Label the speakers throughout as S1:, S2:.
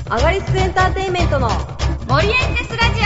S1: アガリスクエンターテインメントの
S2: モリエンテスラジ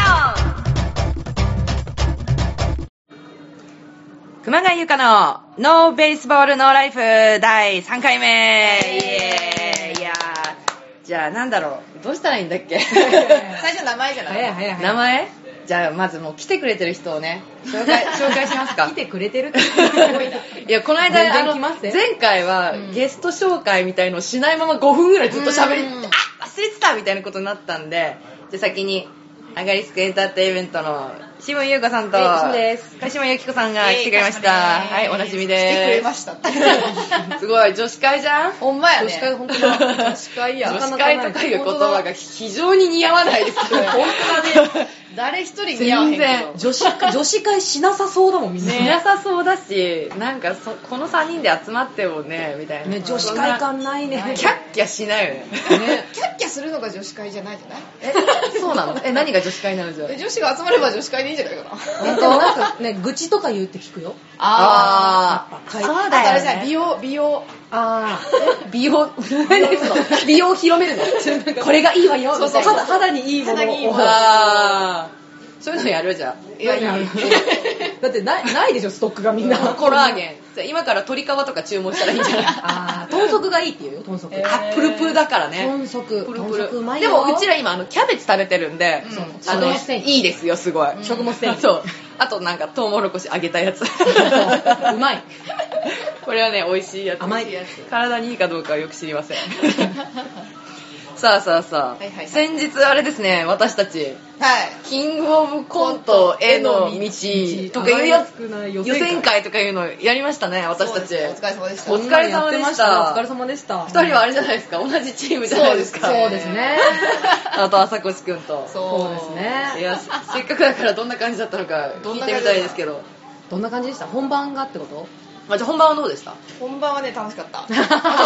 S2: オ。熊谷由香のノーベースボールノーライフ第3回目。イエーイ。いやー、じゃあなんだろう、どうしたらいいんだっけ。
S3: 最初名前じゃない。
S1: 早い
S2: 名前。じゃあまずもう来てくれてる人をね紹介しますか。
S1: 来てくれてるってすごいな。
S2: いやこの間
S1: 全然来ますね。
S2: 前回はゲスト紹介みたいのをしないまま5分ぐらいずっと喋り、あ、忘れてたみたいなことになったんで、じゃあ先にアガリスクエンターテインメントの志門優子さんと鹿島由紀子さんが来てくれました。はい、おなじみです。
S3: 来てくれましたって
S2: すごい女子会じゃん。
S3: ほんまやね。
S1: 女子会本当だ。
S3: 女子会や。
S2: 女子会とかいう言葉が非常に似合わないですけど
S3: 本当だね。誰一人似合わへんけど。
S1: 女子会しなさそうだもんみんな。
S2: しなさそうだし、なんかこの3人で集まってもねみたいな。
S1: ね、女子会感ないね。
S2: キャッキャしないよね。
S3: キャッキャするのが女子会じゃないじゃない。
S2: そうなの？何が女子会なのじゃ。
S3: 女子が集まれば女子会でいいんじゃないかな。
S1: 本当なんかね、愚痴とか言うって聞くよ。
S2: そうだよね。
S3: 美容。
S2: 美容を広めるの。これがいいわよ。
S3: そうそう
S1: 肌にいいものを。
S2: そういうのやるじゃん。
S3: いや
S1: だってないでしょ、ストックがみんな。
S2: コラーゲン。今から鶏皮とか注文したらいいんじゃない？
S1: 豚足がいいって言うよ、豚足。
S2: プルプルだからね。
S1: 豚足
S2: プルプル
S1: うまいよ。
S2: でもうちら今キャベツ食べてるんで、いいですよ、すごい。
S1: 食物繊維。
S2: そう。あとなんかトウモロコシ揚げたやつ。
S1: うまい。
S2: これはね、美味しいやつ。
S1: 甘い。
S2: 体にいいかどうかはよく知りません。さあ、先日あれですね、私たち、キングオブコントへの道とかいうやつ、予選会とかいうのやりましたね、私たち。
S3: お疲れ様でした。
S2: お疲れ様でした。
S1: お疲れ様でした。
S2: 2人はあれじゃないですか、同じチームじゃないですか。
S1: そうですね。
S2: あと朝越くんと。
S1: そうですね。
S2: いや、せっかくだからどんな感じだったのか聞いてみたいですけど。
S1: どんな感じでした？本番がってこと？
S2: じゃあ本番はどうでした？
S3: 本番はね、楽しかった。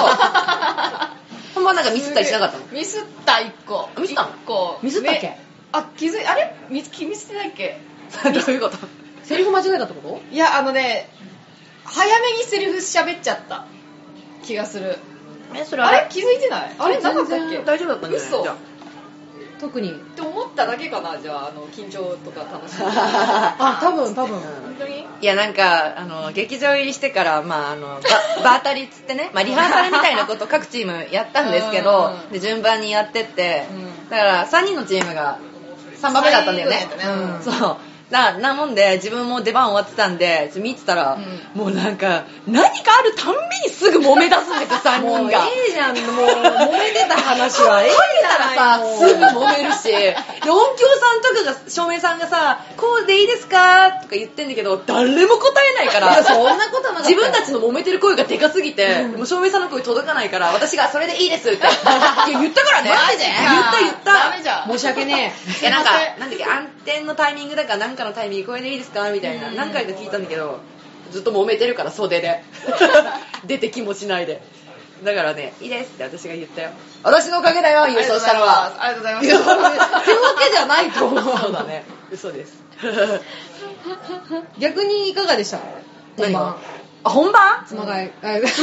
S2: 本番なんかミスったりしなかったの？
S3: ミスった1個。
S2: ミスったの？
S1: ミスったっけ？
S3: あれミスってないっけ？
S2: どういうこと？
S1: セリフ間違えたってこと？
S3: いや、早めにセリフ喋っちゃった気がする。
S2: それ
S3: あれ気づいてない？あれなかったっけ？
S2: 大丈夫だったんじゃない？
S3: 嘘。
S1: 特に
S3: って思っただけかな。じゃあ緊張とか楽しみ。
S1: 多分
S3: 本当に？
S2: いやなんか劇場入りしてからバータリっつってね、リハーサルみたいなこと各チームやったんですけど、で順番にやってって、だから3人のチームが3番目だったんだよね。そうなもんで自分も出番終わってたんで見てたら、もうなんか何かあるたんびにすぐ揉め出すんですよ、3人が。
S1: もういいじゃん、もう揉めてた話は
S2: 書いたらさすぐ揉めるし、で音響さんとかが照明さんがさこうでいいですかとか言ってんだけど誰も答えないから
S1: そんなことなかった。
S2: 自分たちの揉めてる声がでかすぎて、もう照明さんの声届かないから私がそれでいいですって言ったからね。
S3: マジで？
S2: 言った
S3: ダメじゃん。
S1: 申し訳ね
S2: いやなんだっけ、暗転のタイミングだかなんかのタイミングこれでいいですかみたいな何回か聞いたんだけどずっと揉めてるから袖で出て気もしないで、だからねいいですって私が言ったよ。私のおかげだよ優勝したのは。
S3: ありがとうございます。
S1: っていうわけじゃないと思う。
S2: そうだね、嘘です。
S1: 逆にいかがでしたか？本番。
S2: 本番？
S1: 妻がい。
S2: あれ妻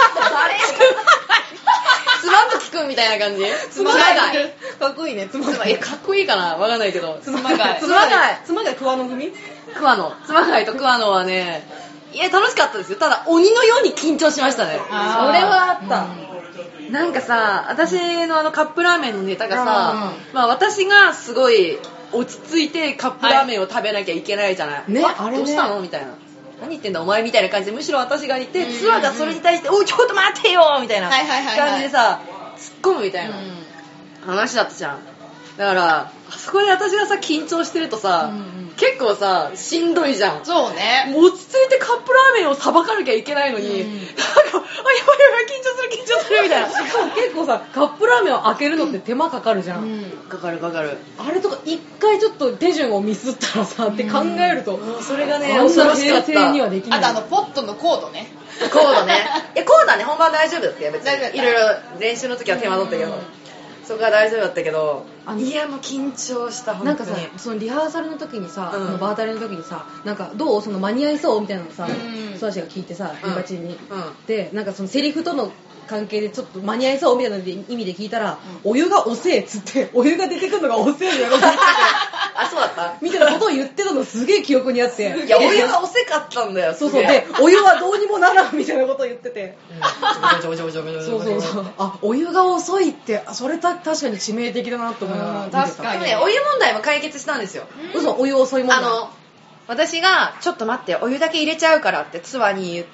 S2: 夫木くんみたいな感じ？妻がい
S1: かっこいいね。
S2: いやかっこいいかなわかんないけど。
S1: 妻が桑野組？
S2: 桑野と桑野はね、いや楽しかったですよ。ただ鬼のように緊張しましたね。
S1: それはあった。
S2: なんかさ、私のカップラーメンのネタがさ、私がすごい落ち着いてカップラーメンを食べなきゃいけないじゃない。
S1: ね、あれね。
S2: どうしたのみたいな。何言ってんだお前みたいな感じでむしろ私がいて、ツアーがそれに対しておいちょっと待ってよみたいな感じでさ突っ込むみたいな話だったじゃん。だからあそこで私がさ緊張してるとさ、結構さしんどいじゃん。
S3: そうね。
S2: もう落ち着いてカップラーメンをさばかなきゃいけないのに、なんかあやばい緊張するみたいな。
S1: しかも結構さカップラーメンを開けるのって手間かかるじゃん。
S2: かかる。
S1: あれとか一回ちょっと手順をミスったらさって考えると、
S2: それがね
S1: 恐ろしかった。にはできない。
S3: あとポットのコードね。
S2: コードね。いやコードはね本番大丈夫だってよ別に。いろいろ練習の時は手間取ったけど。 そこは大丈夫だったけど、
S1: もう
S2: 緊張した。
S1: なんかさ、そのリハーサルの時にさ、
S2: うん、
S1: バータリの時にさ、なんかどうその間に合いそうみたいなのさ、
S3: うん
S1: 人たちが聞いてさ、
S2: うん
S1: リバチンに、
S2: うん
S1: でなんかそのセリフとの関係でちょっと間に合いそうみたいな意味で聞いたら、お湯が遅えっつってお湯が出てくるのが遅えみたいなこと言ってて
S2: あ、そうだった
S1: みたいなことを言ってたのすげえ記憶にあって、
S2: いや、お湯が遅かったんだよ。
S1: そうそう、でお湯はどうにもならんみたいなことを言ってて、
S2: そう
S1: そうあ、お湯が遅いって、それ確かに致命的だなと思いながら見てた。
S3: 確かに
S2: でもね、お湯問題も解決したんですよ。
S1: 嘘、お湯遅いもんだ。
S2: 私がちょっと待ってお湯だけ入れちゃうからってツアーに言って、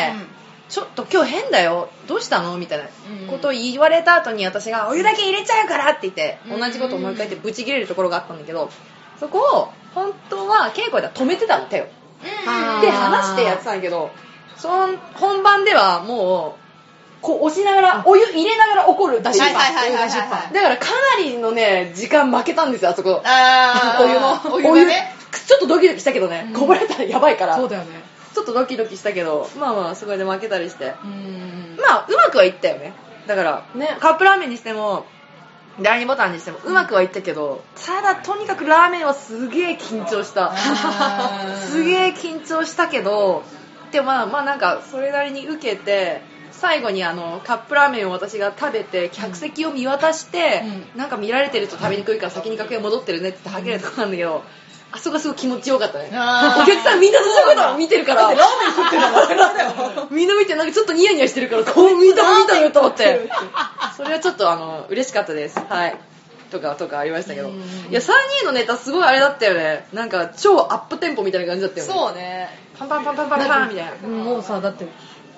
S2: ちょっと今日変だよどうしたのみたいなことを言われた後に私がお湯だけ入れちゃうからって言って同じことをもう一回言ってブチ切れるところがあったんだけど、そこを本当は稽古では止めてたの手をで離してやってたんだけど、その本番ではもうこう押しながらお湯入れながら怒る出しっぱだからかなりのね時間負けたんですよあそこ。お湯がねちょっとドキドキしたけどね、こぼれたらやばいから。
S1: そうだよね。
S2: ちょっとドキドキしたけど、まあまあそこで負けたりして、まあうまくはいったよね。だから、ね、カップラーメンにしても第2ボタンにしてもうまくはいったけど、ただとにかくラーメンはすげえ緊張したすげえ緊張したけど、でもまあなんかそれなりに受けて、最後にカップラーメンを私が食べて客席を見渡して、なんか見られてると食べにくいから先に楽屋戻ってるねってはげれたとこなんだけど、あそこがすごい気持ちよかったね。お客さんみんなそこだ見てるから、ラーメン食ってるのみんな見てなんかちょっとニヤニヤしてるから、こう見たよと思って、それはちょっと嬉しかったです。はい。とかありましたけど、いや3人のネタすごいあれだったよね。なんか超アップテンポみたいな感じだったよね。
S3: そうね。
S2: パンパンみたいな。
S1: もうさ、だって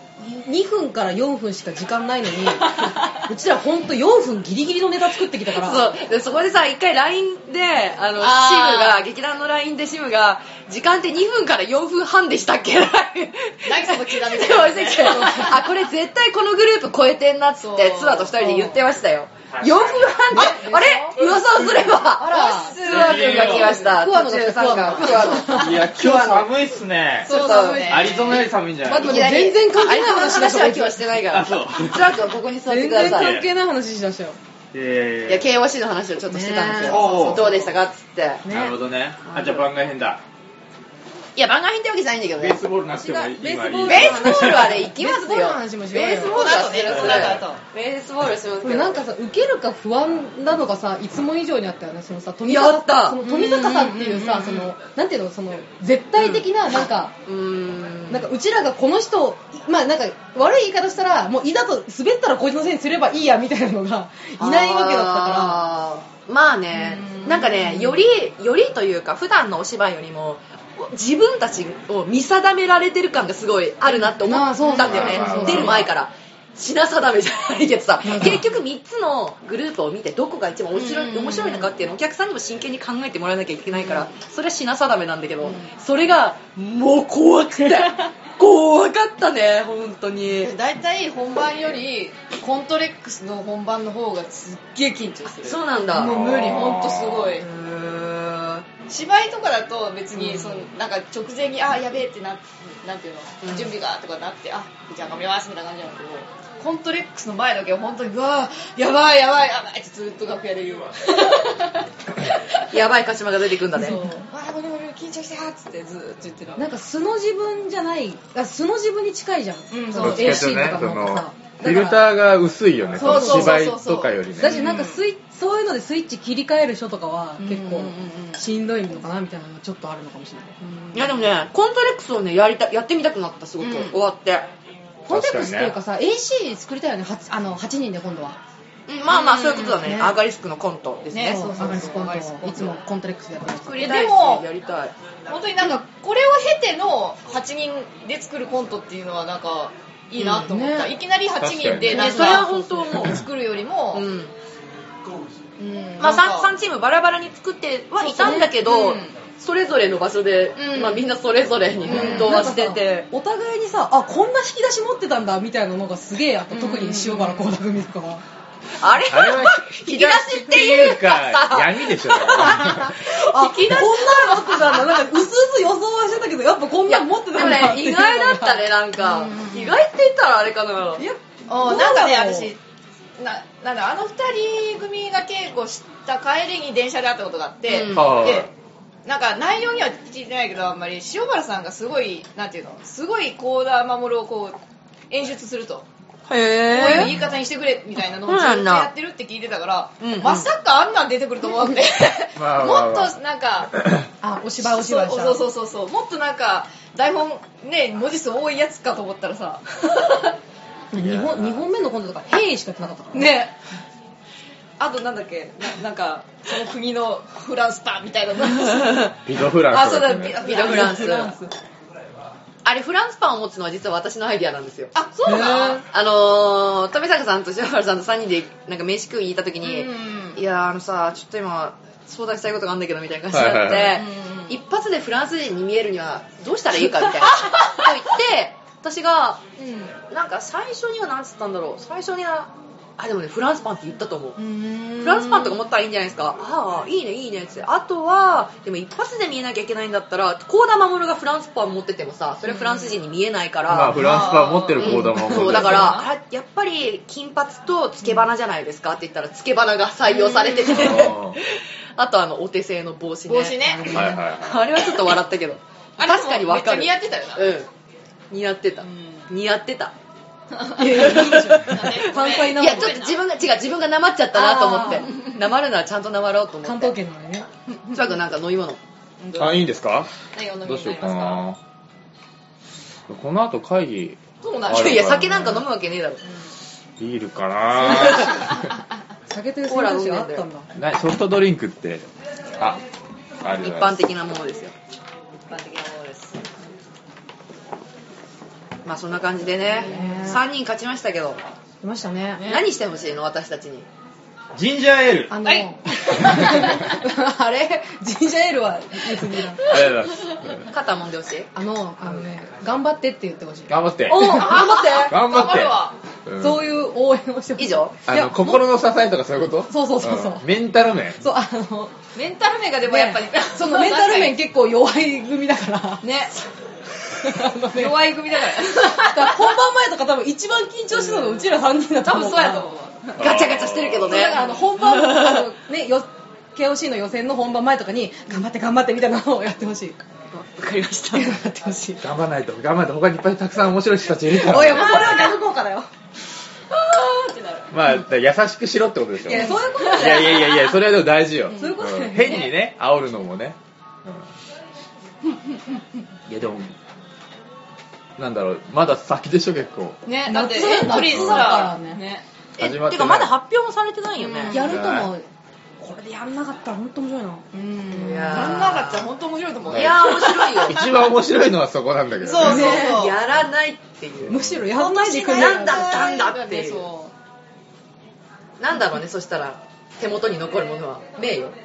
S1: 2分から4分しか時間ないのにうちらほんと4分ギリギリのネタ作ってきたから。
S2: そうでそこでさ一回 LINE でシムが劇団の LINE でシムが時間って2分から4分半でしたっけ何
S3: その刻みで
S2: あこれ絶対このグループ超えてんなっつってツアーと2人で言ってましたよ。4分半ってあれ噂をすればツアー君が来ました。
S1: 桑野の桑野。
S4: いや今日寒いっすね。
S3: そう寒いね。
S4: アリゾナより寒いんじゃない？
S1: 全然関係ない話でしょ。
S2: 今日はしてないから。ツアー君はここに座ってください。
S1: 全然関係ない話しましたよ。
S2: いや KOC の話をちょっとしてたんですよ。どうでしたかっつって。
S4: なるほどね。あじゃあ番外編だ。
S2: いや番外編ってわけじゃないんだけどね。
S4: ベースボールなくてもいい。
S2: ベースボールはね行きますよ。ベースボールはする。ベースボールしますけど。
S1: なんかさ受けるか不安なのがさいつも以上にあったよね。そのさ富
S2: 坂
S1: さんっていうさそのなんていうのその絶対的ななんかうちらがこの人まあなんか悪い言い方したらもういざと滑ったらこいつのせいにすればいいやみたいなのがいないわけだったから。
S2: まあねなんかねよりというか普段のお芝居よりも自分たちを見定められてる感がすごいあるなって思ったんだよね。出る前から品定めじゃないけどさ結局3つのグループを見てどこが一番面白いのかっていうのをお客さんにも真剣に考えてもらわなきゃいけないからそれは品定めなんだけどそれがもう怖くて怖かったね本当に。
S3: だいたい本番よりコントレックスの本番の方がすっげえ緊張する。
S2: そうなんだ。
S3: もう無理ほんとすごい。芝居とかだと別にそのなんか直前にやべえってなんていうの準備がとかなってじゃあ頑張りますみたいな感じなんだけどコントレックスの前だけは本当にうわやばいってずっと楽屋で言うわ
S2: やばい鹿島が出てくんだね。
S3: そうごめん緊張してっつってずっと言ってる。
S1: なんか素の自分じゃない素の自分に近いじゃん。
S4: その A シーンとかもさフィルターが薄いよね。
S1: そう
S4: 芝居とかよりね。
S1: だしなんかそういうのでスイッチ切り替える人とかは結構しんどいのかなみたいなのがちょっとあるのかもしれない。
S2: いやでもねコントレックスをねやってみたくなったすごく終わって。
S1: コントレックスっていうかさ AC 作りたいよね8人で今度は。
S2: まあまあそういうことだね。アーガリスクのコントですね。
S1: そうアーガリスクコントいつもコントレックスでやってます。
S2: でもやりたい。
S3: 本当になんかこれを経ての8人で作るコントっていうのはなんかいいなと思った。いきなり8人でなんか
S2: それは本当もう
S3: 作るよりも
S2: まあ3チームバラバラに作ってはいたんだけどそれぞれの場所でまあみんなそれぞれに奮闘はしてて
S1: お互いにさこんな引き出し持ってたんだみたいなのがすげえあった。特に塩原倖田組とかは
S2: あれは引き出しっていうか
S4: 闇でしょ。
S1: 引き出しこんなの持ってたんだ。なんかうすうす予想はしてたけどやっぱこんなの持ってたんだって
S2: 意外だったね。なんか意外って言ったらあれかな。
S3: なんかね私なんだあの2人組が稽古した帰りに電車で会ったことがあって、
S2: うん
S3: でなんか内容には聞いてないけどあんまり塩原さんがすごいなんていうのすごい幸田守をこう演出すると。こういう言い方にしてくれみたいなのをずっとやってるって聞いてたから、まさかあんなん出てくると思ってもっとなんか
S1: お芝居した
S3: そうもっとなんか台本ね文字数多いやつかと思ったらさ
S1: 2本目のコントとか「へい」しかやってなかったから
S3: ね。あとなんだっけなんかその国のフランスパンみたいな
S4: ピドフランス。
S3: あそうだ
S2: ピドフランス。あれフランスパンを持つのは実は私のアイディアなんですよ。
S3: あそうだ。
S2: 富坂さんと塩原さんと3人でなんか飯食いに行った時に、いやさちょっと今相談したいことがあるんだけどみたいな感じになって、一発でフランス人に見えるにはどうしたらいいかみたいなこと言って私が、なんか最初には何つったんだろう、最初にはでもねフランスパンって言ったと思う。フランスパンとか持ったらいいんじゃないですか。いいねって。あとはでも一発で見えなきゃいけないんだったら幸田守がフランスパン持っててもさそれフランス人に見えないから、
S4: まあフランスパン持ってる幸田守、
S2: そうだからやっぱり金髪とつけ花じゃないですかって言ったらつけ花が採用されてて、あとお手製の帽子ね。あれはちょっと笑ったけど確かに分かる。
S3: めっちゃ似合ってたよな。
S2: 似合ってた。似合ってた。
S1: いやちょっと
S2: 自分がなまっちゃったなと思ってなまるならちゃんとなまろうと思って。関
S1: 東圏なのね。
S2: とにかくなんか飲み物
S4: いいんですか。
S3: どうしようかな。
S4: この後会議。
S2: いや酒なんか飲むわけねえだろ。
S4: ビールかな。
S1: 酒という選択肢があったんだ。
S4: ソフトドリンクって
S2: 一般的なものですよ。
S3: 一般的なものです。
S2: まあそんな感じでね、3人勝ちましたけど。
S1: いましたね。
S2: 何してほしいの私たちに。
S4: ジンジャーエール。
S1: あれジンジャーエールは別にいらん。
S2: 肩揉んでほしい。
S1: 頑張ってって言ってほしい。
S4: 頑張って。
S1: 頑張
S4: って。
S1: そういう応援をしてほしい。
S2: 以上。
S4: 心の支えとかそういうこと。
S1: そう
S4: メンタル面。
S1: そう
S3: メンタル面がでもやっぱり
S1: そのメンタル面結構弱い組だから
S3: ね。弱い組だから
S1: 本番前とか多分一番緊張してたのうちら3人だと思う。
S3: 多分そうやと思う。
S2: ガチャガチャしてるけどね。
S1: 本番KOC の予選の本番前とかに頑張ってみたいなのをやってほしい。
S2: わかりました。
S1: やってほしい。
S4: 頑張らないと他にいっぱいたくさん面白い人たちいるから。
S1: おいもうそれは逆効果だよ。
S4: まあ優しくしろってことでしょ。
S1: いやそういうこと
S4: だよ。いやそれはでも大事よ。
S1: そういうことだよね。
S4: 変にね煽るのもね。いやでもなんだろうまだ先でしょ結構。
S3: ねだってエントリーすらね。
S4: 始まって
S2: てかまだ発表もされてないよね。
S1: やるともこれでやんなかったら本当面白いな。
S3: やんなかったら本当面白いと思う。
S2: いや面白いよ。
S4: 一番面白いのはそこなんだけど。
S3: そう
S2: やらないっていう。
S1: むしろやらないでくれ。
S2: なんだったんだっていう。なんだろうねそしたら手元に残るものは名誉。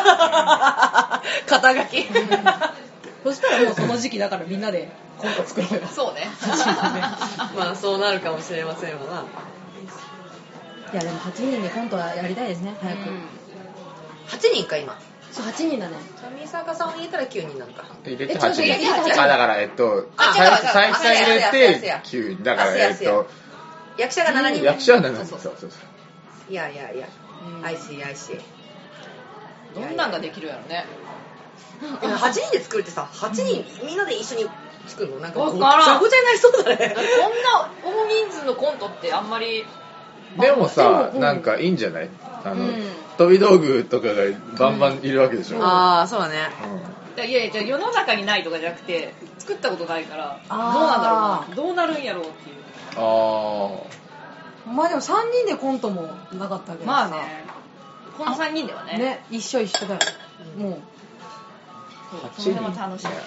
S2: 肩書き。
S1: そしたらもうその時期だからみんなでコント作ろうよ。
S3: そうね。
S2: まあそうなるかもしれませんわな。
S1: いやでも8人でコントはやりたいですね早く。
S2: 8人か今。
S1: そう8人だね。
S2: 上坂さんを入れたら9人なのか。
S4: 入れて8人。だから再入れて9人だから
S2: 役者が7人。
S4: 役者は7人。そう。
S2: いや。I see。
S3: どんなんができるやろね。
S2: 8人で作るってさ8人みんなで一緒に作るのなんか
S3: ごちゃ
S2: ごちゃになりそうだね。
S3: こんな大人数のコントってあんまり。
S4: でもさなんかいいんじゃない。飛び道具とかがバンバンいるわけでしょ。
S2: ああそうだね。
S3: いやじゃあ世の中にないとかじゃなくて作ったことないからどうなんだろうなどうなるんやろうっていう。
S1: まあでも3人でコントもなかったけどさ。
S3: まあねこの3人ではね
S1: 一緒だよ。もう
S3: それも楽しいよな。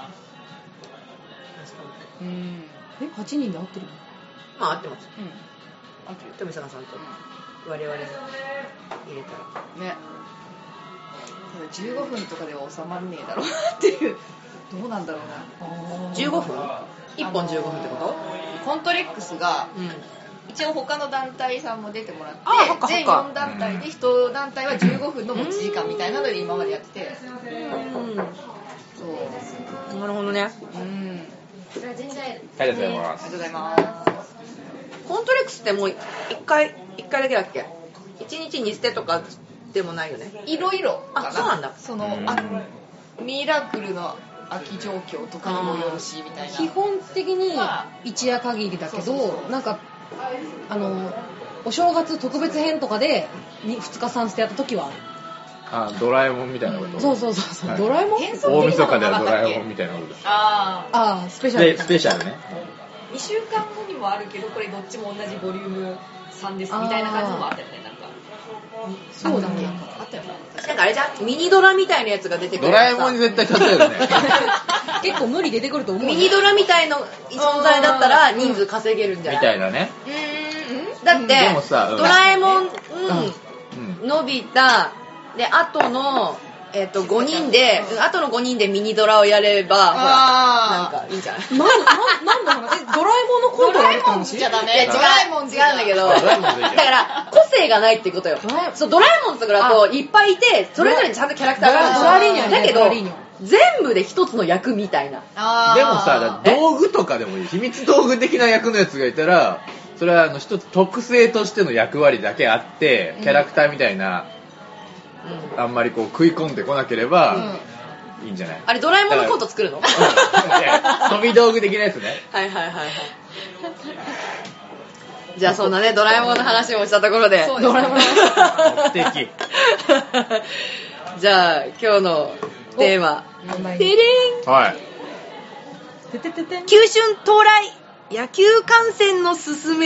S1: 8人で合ってる？
S2: まあ合ってます。富坂さんと我々に入れたら
S3: ね。15分とかでは収まんねえだろうなっていう。どうなんだろうな。
S2: 15分？1本15分ってこと？
S3: コントレックスが一応他の団体さんも出てもらって全4団体で1団体は15分の持ち時間みたいなので今までやってて。そう。
S2: なるほどね。
S3: それは全然。
S4: ありがとうございます。
S3: ありがとうございます。
S2: コントレックスってもう1回だけだっけ？1日2捨てとかでもないよね。
S3: いろいろかな。
S2: あ、そうなんだ。
S3: ミラクルの空き状況とかにもよるしみたいな。
S1: 基本的に一夜限りだけど、なんかお正月特別編とかで2日3捨てやった時は
S4: ドラえもんみたいなこと。
S1: そう、
S4: はい、
S1: ドラえもん
S4: 大晦日ではドラえもんみたいなことです。
S1: スペシャル。
S4: スペシャルね。
S3: 2週間後にもあるけど、これどっちも同じボリューム3ですみたいな感じもあったよね、なんか。
S1: そうだね。
S3: あったよな。
S2: なんかあれじゃん、ミニドラみたいなやつが出てくる。
S4: ドラえもんに絶対例えるね。
S1: 結構無理出てくると思う。
S2: ミニドラみたいな存在だったら人数稼げるんじゃない？
S4: みたいなね。
S2: だって
S4: でもさ、
S2: ドラえもん、のび太で、あとの5人で、あとの5人でミニドラをやれば、ほら、なんかいいんじゃない？
S1: 何の話？ドラえもんのコントやるって話？
S3: じゃダメ。
S2: いや、違うんだけど、だから個性がないってことよ。そう、ドラえもんとかだといっぱいいて、それぞれにちゃんとキャラクターがあるんですよ。だけど、全部で一つの役みたいな。
S4: でもさ、道具とかでもいい。秘密道具的な役のやつがいたら、それは一つ特性としての役割だけあって、キャラクターみたいな、あんまりこう食い込んでこなければいいんじゃない？
S2: あれドラえもんのコント作るの？
S4: 飛び道具的なやつね。
S2: はい。じゃあそんなね、ドラえもんの話もしたところで。
S1: ドラえもんの
S4: 話。目的。
S2: じゃあ今日のテーマ。てれん。
S4: はい。
S2: 旧春到来野球観戦のすす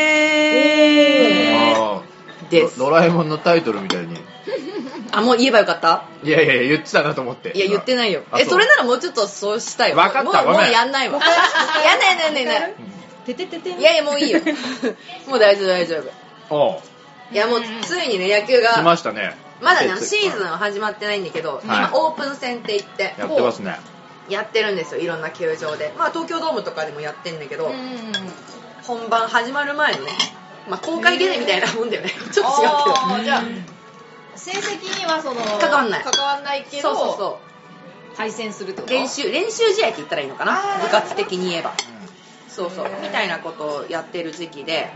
S2: めです。
S4: ドラえもんのタイトルみたいに。
S2: もう言えばよかった？
S4: いや言ってたなと思って。
S2: いや言ってないよ。それならもうちょっとそうしたいわ。
S4: 分かった。
S2: もうやんないわ。やんない。いやもういいよ。もう大丈夫。いやもうついにね、野球が
S4: 来ましたね。
S2: まだね、シーズンは始まってないんだけど、今オープン戦って言って
S4: やってますね。
S2: やってるんですよ、いろんな球場で。東京ドームとかでもやってんだけど、本番始まる前のね、公開ゲネみたいなもんだよね。ちょっと違うけど。
S3: じゃあ成績には
S2: 関わんない
S3: けど、
S2: そう
S3: 対戦するってこと？
S2: 練習試合って言ったらいいのかな、部活的に言えば。そうみたいなことをやってる時期で、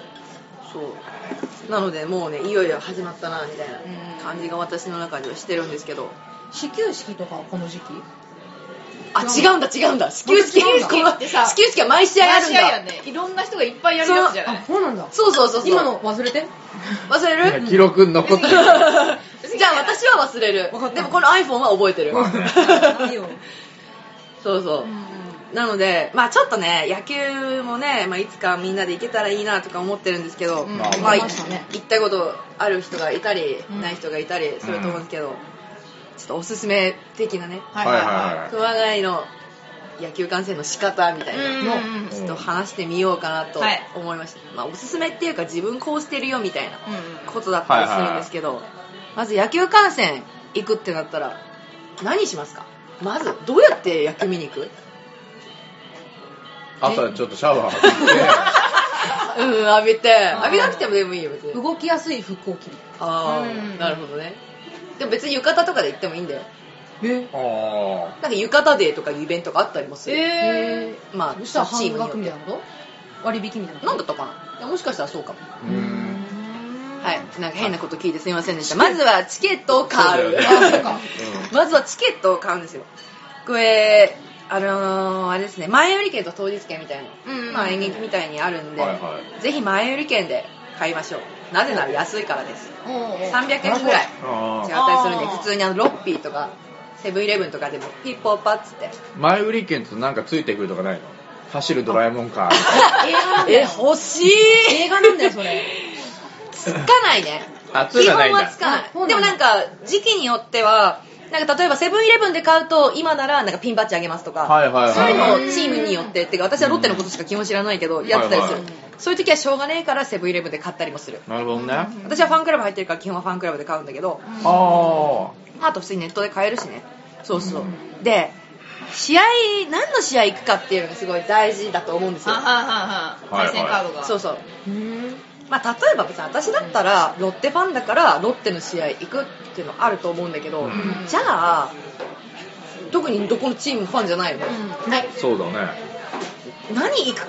S2: そうなのでもうね、いよいよ始まったなみたいな感じが私の中ではしてるんですけど。
S1: 始球式とかこの時期？
S2: 違うんだ。始球式は毎試合あるんだ。
S3: いろんな人がいっぱいやるやつじゃない？
S1: そうなんだ。
S2: そう。
S1: 今の忘れて。
S2: 忘れる？
S4: 記録残ってる。
S2: じゃあ私は忘れる。でもこの iPhone は覚えてる。
S1: いいよ。
S2: そう。なので、ちょっとね、野球もね、いつかみんなで行けたらいいなとか思ってるんですけど、行ったことある人がいたり、ない人がいたりすると思うんですけど、ちょっとおすすめ的なね、熊谷の野球観戦の仕方みたいなのをちょっと話してみようかなと思いました。おすすめっていうか自分こうしてるよみたいなことだったりするんですけど、まず野球観戦行くってなったら何しますか？まずどうやって野球見に行く？
S4: 朝ちょっとシャワー浴びて
S2: 浴びなくてもでもいいよ別に。
S1: 動きやすい服を着る。
S2: なるほどね。でも別に浴衣とかで行ってもいいんだよ。なんか浴衣デーとかいうイベントがあったりもする。
S1: そしたら半額みたいなこと？割引みたいなこと？
S2: なんだったかな？もしかしたらそうかも。はい、なんか変なこと聞いてすみませんでした。まずはチケットを買う。まずはチケットを買うんですよ。これあれですね、前売り券と当日券みたいな、演劇みたいにあるんで、ぜひ前売り券で買いましょう。なぜなら安いからです。300円ぐらい違ったりするんで、普通にロッピーとかセブンイレブンとかでもピッポーパッつって
S4: 前売り券となんかついてくるとかないの？走るドラえもんか。
S2: 欲しい。
S1: 映画なんだよそれ。
S2: つかないね。
S4: 基
S2: 本はつかない。でもなんか時期によってはなんか例えばセブンイレブンで買うと今ならなんかピンバッジあげますとか、そういうのをチームによってってか、私はロッテのことしか基本知らないけどやってたりする。そういう時はしょうがねえからセブンイレブンで買ったりもする。
S4: なるほどね。
S2: 私はファンクラブ入ってるから基本はファンクラブで買うんだけど、あと普通にネットで買えるしね。そうで、何の試合行くかっていうのがすごい大事だと思うんですよ。
S3: 対戦カードが。
S2: そう例えば別に私だったらロッテファンだからロッテの試合行くっていうのあると思うんだけど、じゃあ特にどこのチームファンじゃないよね、
S4: そうだね。
S2: 何行くか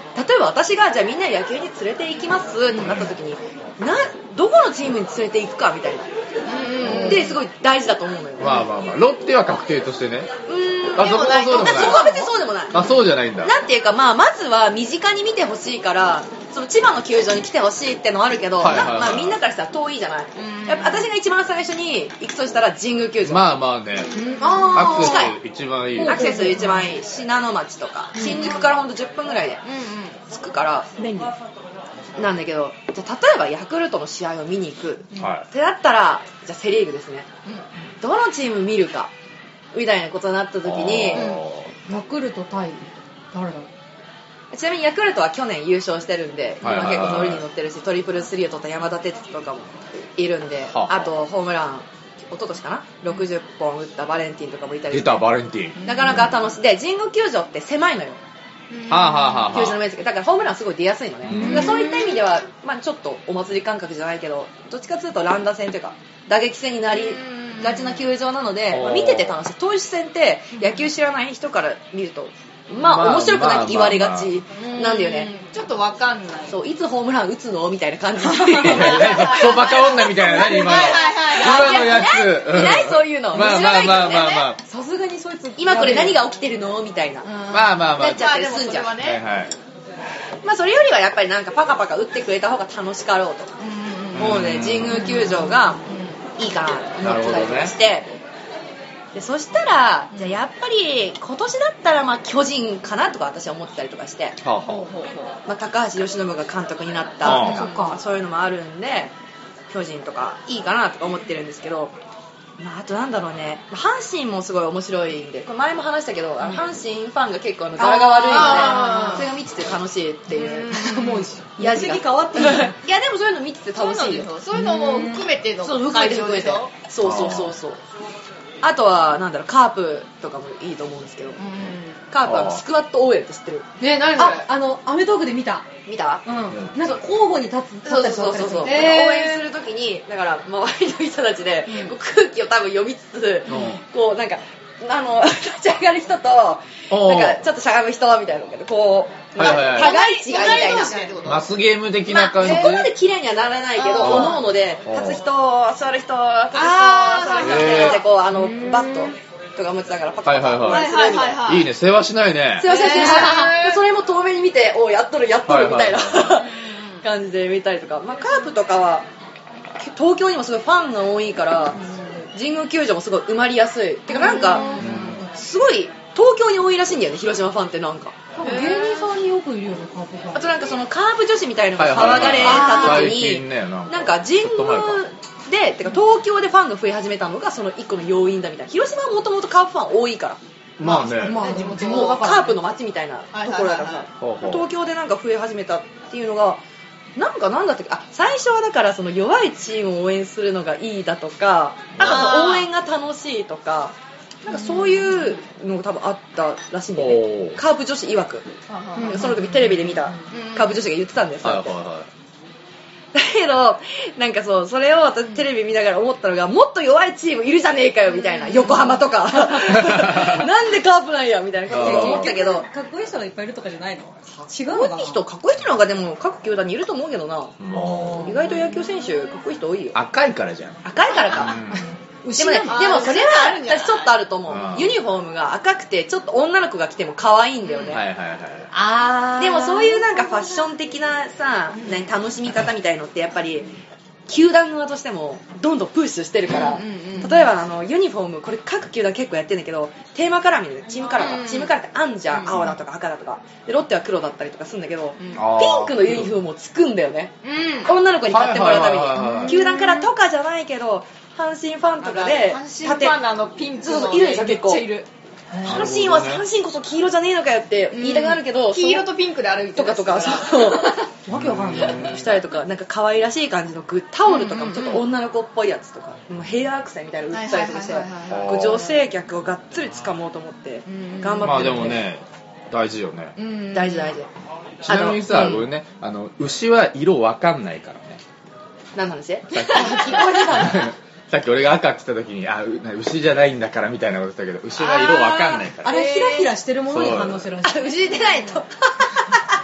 S2: 例えば私がじゃあみんな野球に連れて行きますってなった時にどこのチームに連れて行くかみたいなですごい大事だと思うのよ。
S4: まあロッテは確定としてね。あそこもそうでもない。
S2: そこは別にそうでもない。
S4: あ、そうじゃないんだ。
S2: なんていうかまずは身近に見てほしいからその千葉の球場に来てほしいってのはあるけど、まあみんなからしたら遠いじゃない。やっぱ私が一番最初に行くとしたら神宮球場。
S4: まあね。アクセス一番いい。
S2: アクセス一番いい。信濃町とか新宿からほんと10分ぐらいで着くから便利なんだけど、じゃあ例えばヤクルトの試合を見に行くってなったらじゃあセリーグですね。どのチーム見るかみたいなことになった時に
S1: ヤクルト対誰だろう。
S2: ちなみにヤクルトは去年優勝してるんで、今結構乗りに乗ってるし、トリプルスリーを取った山田哲人とかもいるんで、あとホームラン一昨年かな60本打ったバレンティンとかもいたりして、
S4: 出たバレンティン、
S2: なかなか楽しいで、神宮球場って狭いのよ。球場の面積だからホームランすごい出やすいのね。だからそういった意味では、まあ、ちょっとお祭り感覚じゃないけど、どっちかというと乱打戦というか打撃戦になりがちな球場なので、まあ、見てて楽しい。投手戦って野球知らない人から見るとまあ面白くないって言われがちなんだよね。
S3: ちょっとわかんない。
S2: そう、いつホームラン打つのみたいな感じで。
S4: クソバカ女みたいな何今の今のやつ。
S2: いないそういうの。
S4: まあ
S1: さすがにそいつ
S2: 今これ何が起きてるのみたいな。
S4: まあ
S2: なっちゃったりすんじゃん。まあそれよりはやっぱりなんかパカパカ打ってくれた方が楽しかろうと思うので、神宮球場がいいかなと思ってたりとかして。でそしたらじゃあやっぱり今年だったらまあ巨人かなとか私は思ってたりとかして、まあ、高橋由伸が監督になったとか、そういうのもあるんで巨人とかいいかなとか思ってるんですけど、まあ、あとなんだろうね、阪神もすごい面白いんで、これ前も話したけど阪神ファンが結構柄が悪いのでそれが見てて楽しいっていうもう
S1: やじが変わってる。い
S2: やでもそういうの見てて楽しいよ。
S3: そういうのも含めての
S2: 会場でしょ。そうあとはなんだろう、カープとかもいいと思うんですけど、カープはスクワット応援って知ってる？
S3: ね、何それ？
S1: アメトークで見た。なんか交互に立つ。
S2: そう応援するときにだから周りの人たちで空気を多分読みつつ、こうなんか立ち上がる人となんかちょっとしゃがむ人みたいなのがこう互い違いみたいな
S4: マスゲーム的な感じで、
S2: そこまで綺麗にはならないけど、おのおので立つ人座る人立つ人座る人ってこうバットとか持ちながらパカパカ回するみたいな。
S4: いいね、世話しないね。
S2: 世話しないそれも遠目に見てやっとるみたいな感じで見たりとか、まあカープとかは東京にもすごいファンが多いから神宮球場もすごい埋まりやすい。てかなんかすごい東京に多いらしいんだよね、広島ファンってなんか。
S1: 芸人さんによくいるよね、カープファン。
S2: あとなんかそのカープ女子みたいなのが騒がれた時に、なんか神宮で、てか東京でファンが増え始めたのがその一個の要因だみたいな。広島はもともとカープファン多いから。
S4: まあね。
S2: もうカープの街みたいなところだからさ、東京でなんか増え始めたっていうのが、なんだったっけ、最初はだからその弱いチームを応援するのがいいだとか、あと応援が楽しいとか、なんかそういうのが多分あったらしいんだよね。カープ女子曰く。その時テレビで見たカープ女子が言ってたんですよ。だけどなんかそれをテレビ見ながら思ったのが、もっと弱いチームいるじゃねえかよみたいな、横浜とかなんでカープなんやみたいな感じで思ったけど、
S1: かっこいい人がいっぱいいるとかじゃないの？違
S2: うのかな。かっこいい人なんかでも各球団にいると思うけどな。意外と野球選手かっこいい人多いよ。
S4: 赤いからじゃん。
S2: 赤いからか。でもそれは私ちょっとあると思う。ユニフォームが赤くてちょっと女の子が着ても可愛いんだよね。でもそういうなんかファッション的なさ、楽しみ方みたいのってやっぱり球団側としてもどんどんプッシュしてるから、例えばユニフォーム、これ各球団結構やってるんだけど、テーマカラー見る、チームカラーってあんじゃん、青だとか赤だとかで、ロッテは黒だったりとかするんだけど、ピンクのユニフォームをつくんだよね、女の子に買ってもらうために。球団からとかじゃないけど阪神ファンとかで、
S3: 阪神ファンのピンクの
S2: いるでしょ、結構。
S3: いる。
S2: 阪神は阪神こそ黄色じゃねえのかよって言いたくなるけど、
S3: 黄色とピンクで歩いてる
S2: とかそうわけわかんないしたりとか、なんか可愛らしい感じのタオルとかもちょっと女の子っぽいやつとか、ヘアアクセみたいなの売ったりとかして、女性客をがっつり掴もうと思って頑張ってる。
S4: まあでもね、大事よね。
S2: 大事。
S4: ちなみにさ、これね、牛は色わかんないからね。
S2: 何の話？
S1: 聞こえてた。
S4: さっき俺が赤って言った時に、牛じゃないんだからみたいなこと言ったけど、牛は色わかんないから。
S1: あれヒラヒラしてるものに反応するらしい。
S2: 牛出ないと
S3: 全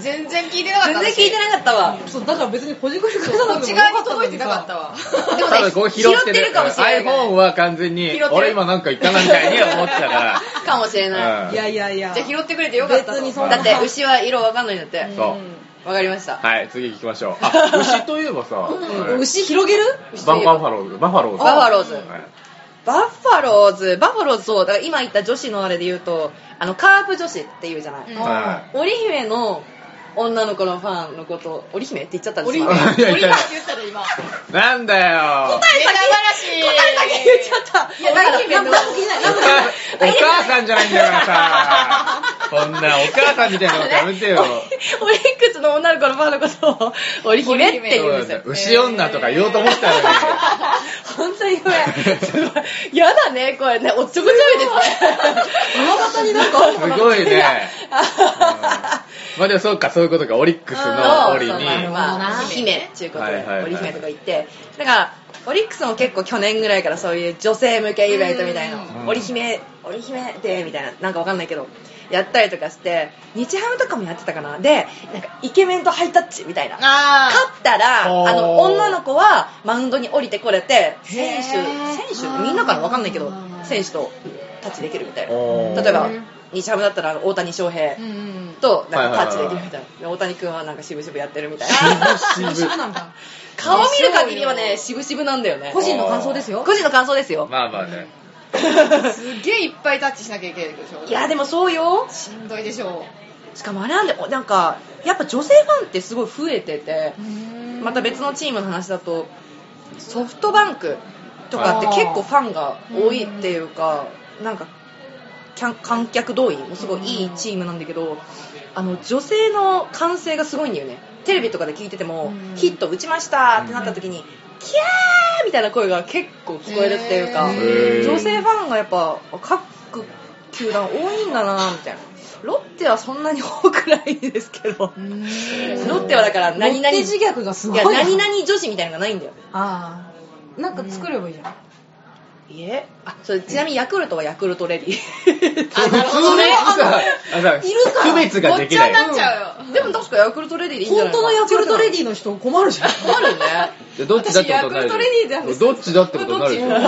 S3: 全然聞いてなかった。
S2: 全然聞いてなかったわ。
S1: そう、だから別にほじくり返さなくても
S3: こっち側に届いてなかったわ。
S2: でもね
S4: 多分こう拾ってる
S2: るかもしれない。
S4: iPhone は完全に
S2: 拾ってる
S4: 俺今なんか言ったなみたいに思ってたか
S2: かもしれない。
S4: ら、
S1: いやいやいや。
S3: じゃあ拾ってくれてよかったと。
S1: 別にそんな
S2: だって牛は色わかんないんだって。
S4: そう
S2: わかりました。
S4: はい次行きましょう。あ牛といえばさ、
S1: 牛広げる？
S4: バファローズ
S2: バファローズ。
S4: はい
S2: バッファローズ、そう、だから今言った女子のあれで言うと、カープ女子って言うじゃない。
S4: は
S2: 織姫の女の子のファンのこと、織姫って言っちゃったんです
S3: 織
S2: よ。
S3: 姫
S4: いやいや
S3: 言ったら今。
S4: いなんだよ
S3: ネタバラシ。
S2: 言っちゃった。
S3: いや、織姫の。
S4: お母さんじゃないんだからさこんなお母さんみたいなことやめてよ。
S2: オリックスの女の子のファンのことを織姫って言うんですよ。
S4: 牛女とか言おうと思ったのに
S2: 本当にごめん。すごい。やだね、これね。おっちょこちょいですね。
S1: 山形になんかあるのかな？
S4: すごいねまあでもそうかそういうことかオリックスのオリに
S2: まあ、姫っていうことで、
S4: はいはいはい
S2: 織姫とか言って。だから、オリックスも結構去年ぐらいからそういう女性向けイベントみたいな、織姫で、みたいな、なんかわかんないけど、やったりとかして、日ハムとかもやってたかな。で、なんかイケメンとハイタッチみたいな。
S3: あ
S2: 勝ったら、女の子はマウンドに降りてこれて、選手、みんなからわかんないけど、選手とタッチできるみたいな。例えば、日ハムだったら大谷翔平となんかタッチできるみたいな。大谷君はなんか渋々やってるみたいな。
S1: 渋々なんだ。
S2: 顔見る限りはね、渋々なんだよね。
S1: 個人の感想ですよ。
S2: 個人の感想ですよ。
S4: まあまあね
S3: すげえいっぱいタッチしなきゃいけないでしょ。
S2: いや、でもそうよ。
S3: しんどいでしょ
S2: しかもあれなんで、なんか、やっぱ女性ファンってすごい増えてて、また別のチームの話だと、ソフトバンクとかって結構ファンが多いっていうか、なんか、観客動員もすごいいいチームなんだけど、女性の歓声がすごいんだよね。テレビとかで聞いてても、ヒット打ちましたってなった時に、キャーみたいな声が結構聞こえるっていうか、女性ファンがやっぱ各球団多いんだなみたいな。ロッテはそんなに多くないんですけど、ロッテはだから何々
S1: ロッテ自虐がすごい。
S2: いや、何々女子みたいなのがないんだよ。
S1: ああ。なんか作ればいいじゃん。
S2: それちなみにヤクルトはヤクルトレディ。
S3: あ、なるほどね。
S4: いるか区別ができない
S3: ごっちゃになっちゃうよ。
S2: でも確かヤクルトレディでいいんじゃない
S1: 本当のヤクルトレディの人困るじゃん。
S2: 困るね。
S4: どっちだってことになる
S3: 私ヤクルトレディで
S4: どっちだってことになるでしょ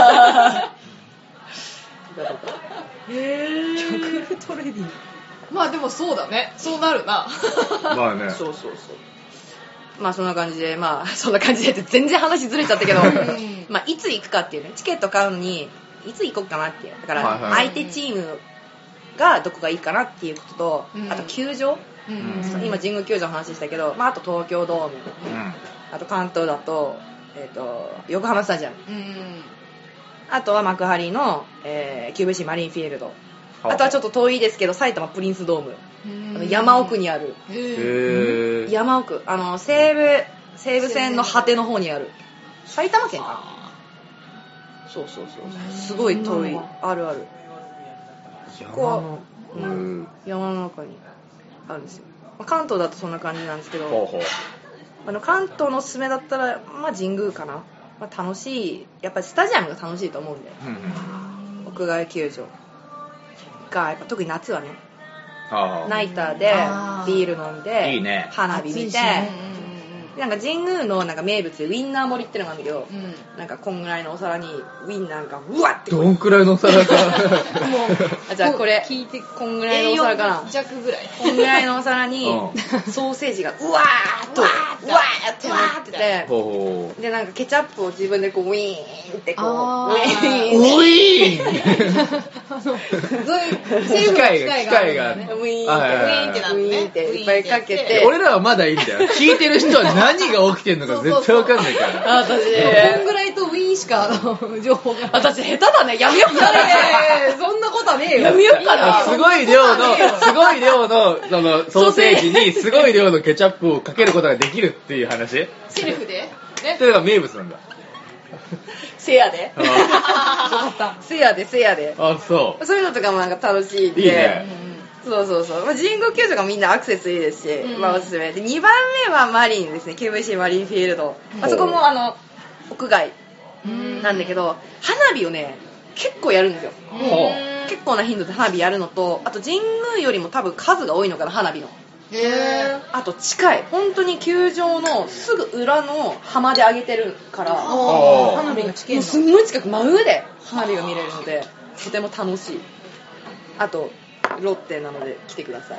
S1: ヤクルトレディ。
S3: まあでもそうだね。そうなるな。
S4: まあね
S2: そう。まあそんな感じで、そんな感じでって全然話ずれちゃったけど、まあいつ行くかっていうね、チケット買うのに、いつ行こうかなっていう。だから相手チームがどこがいいかなっていうことと、あと球場、今神宮球場の話したけど、あと東京ドーム、あと関東だと、横浜スタジアム、あとは幕張の、QVC マリンフィールド、あとはちょっと遠いですけど埼玉プリンスドーム、山奥にある、山奥、西武線の果ての方にある、埼玉県かな。そうすごい遠い、あるここは山の中にあるんですよ。関東だとそんな感じなんですけど、関東のおすすめだったら神宮かな。楽しい、やっぱりスタジアムが楽しいと思うんで、屋外球場がやっぱ特に夏はね、ナイターでビール飲んで
S4: いいね、
S2: 花火見て、なんか神宮のなんか名物でウインナー盛りってのがあるんだけど、なんかこんぐらいのお皿にウインナーがうわって
S4: どんくらいのお皿か
S2: じゃあこれ聞いて、こんぐらいのお皿かな、
S3: 弱ぐらい。
S2: こんぐらいのお皿にソーセージがうわーっとうわーってなってて、でなんかケチャップを自分でこうウィーンってこうウィーン
S1: 機
S4: 械が
S2: ウィーンってなってね、っていっぱいかけて、
S4: 俺らはまだいいんだよ。聞いてる人は何が起きてんのか絶対わかんないから。
S2: 私
S1: こんぐらいとウィーンしか情報が。
S2: 私下手だね、やめようかな。
S1: そんなことはねえよ。
S2: やめようかな。
S4: すごい量のそのソーセージにすごい量のケチャップをかけることができるっていう話。
S3: セルフで
S4: それが名物なんだ。
S2: せやで。せやで。
S4: あ、そう。
S2: そういうのとかもなんか楽しいんで。
S4: いいね。
S2: そう。神宮球場がみんなアクセスいいですし、おすすめで。2番目はマリンですね。QVC マリンフィールド。そこも屋外なんだけど、花火をね、結構やるんですよ。結構な頻度で花火やるのと、あと神宮よりも多分数が多いのかな、花火の。 あと近い、本当に球場のすぐ裏の浜で上げてるから
S1: 花火が近い
S2: もうすんごい近く真上で花火が見れるのでとても楽しい。あとロッテなので来てください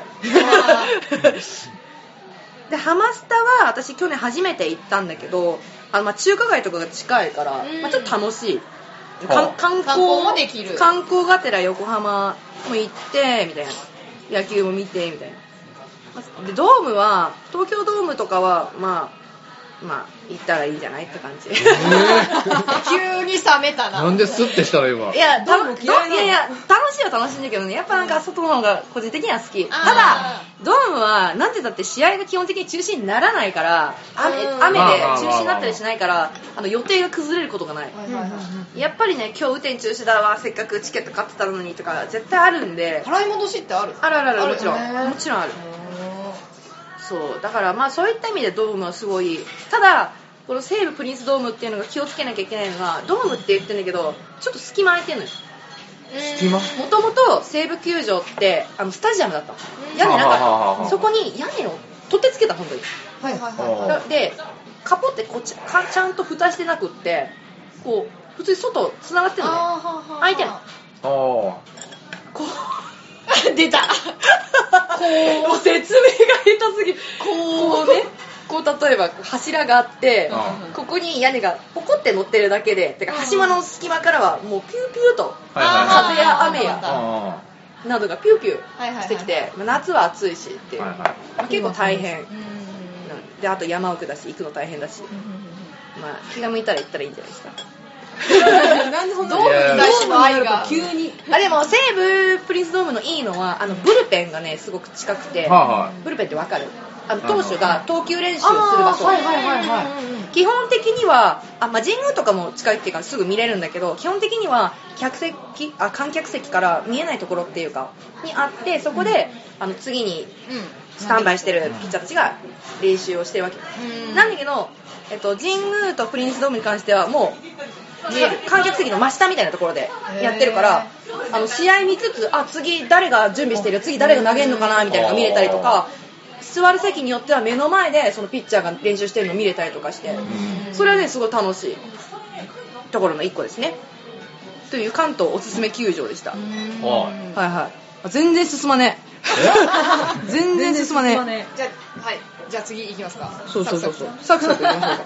S2: でハマスタは私去年初めて行ったんだけど中華街とかが近いから、ちょっと楽しい。観光
S3: もできる。
S2: 観光がてら横浜も行ってみたいな、野球も見てみたいな。でドームは東京ドームとかはまあ行ったらいいんじゃないって感じ
S3: 急に冷めたな。
S4: なんでスッてしたの今。
S2: いや
S1: ドーム嫌いなの？
S2: いや楽しいは楽しいんだけどね、やっぱなんか外の方が個人的には好き。ただドームはなんてだって試合が基本的に中止にならないから、雨で中止になったりしないから予定が崩れることがない。やっぱりね、今日雨天中止だわ、せっかくチケット買ってたのにとか絶対あるんで。
S3: 払い戻しってある？
S2: あるもちろんもちろんある。そうだからそういった意味でドームはすごい。ただこの西武プリンスドームっていうのが気をつけなきゃいけないのが、ドームって言ってんだけどちょっと隙間空いてんのよ。
S4: 隙間？
S2: もともと西武球場ってスタジアムだったの。屋根なかった。そこに屋根を取ってつけた、本当に。でカポってちゃんと蓋してなくって、こう普通に外つながってるのね。開いてるの。こう出たもう説明が下手すぎる。こうね、こう例えば柱があって、ここに屋根がポコって乗ってるだけで、てか端間の隙間からはもうピューピューと風や雨やなどがピューピューしてきて、夏は暑いしっていう、結構大変で、あと山奥だし行くの大変だし、気が向いたら行ったらいいんじゃないですか。
S1: なんでそんなドームに対しての愛が急に。
S2: でも西武プリンスドームのいいのはブルペンがねすごく近くて、ブルペンってわかる？投手が投球練習をする場所。基本的には神宮とかも近いっていうかすぐ見れるんだけど、基本的には観客席から見えないところっていうかにあって、そこで次にスタンバイしてるピッチャーたちが練習をしてるわけなんだけど、神宮とプリンスドームに関してはもう見える観客席の真下みたいなところでやってるから、試合見つつ次誰が準備してる、次誰が投げるのかなみたいなのが見れたりとか、座る席によっては目の前でそのピッチャーが練習してるのを見れたりとかして、それはねすごい楽しいところの一個ですね。という関東おすすめ球場でした。全然進まねえ全然進まねえ。
S3: じゃあ次行きますか。
S2: そうサクサク行きましょうか。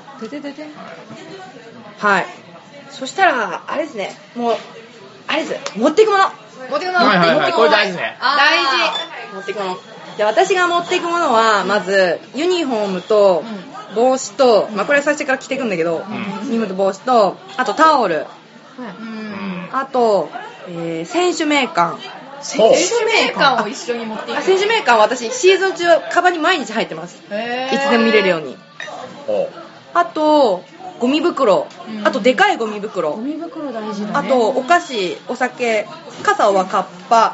S2: はい。そしたらあれですね、もうあれです、持っていくもの。
S4: これ大事ね。
S2: 大事。持っていくもので、私が持っていくものはまずユニフォームと帽子と、これは最初から着ていくんだけど、ユニフォームと帽子と、あとタオル、あと、選手名鑑。
S3: 選手名鑑を一緒に持っていく。
S2: 選手名鑑は私シーズン中カバンに毎日入ってます。いつでも見れるように。あとゴミ袋、あとでかいゴミ袋、
S1: ゴミ袋大事だね。
S2: あとお菓子、お酒、傘はカッパ、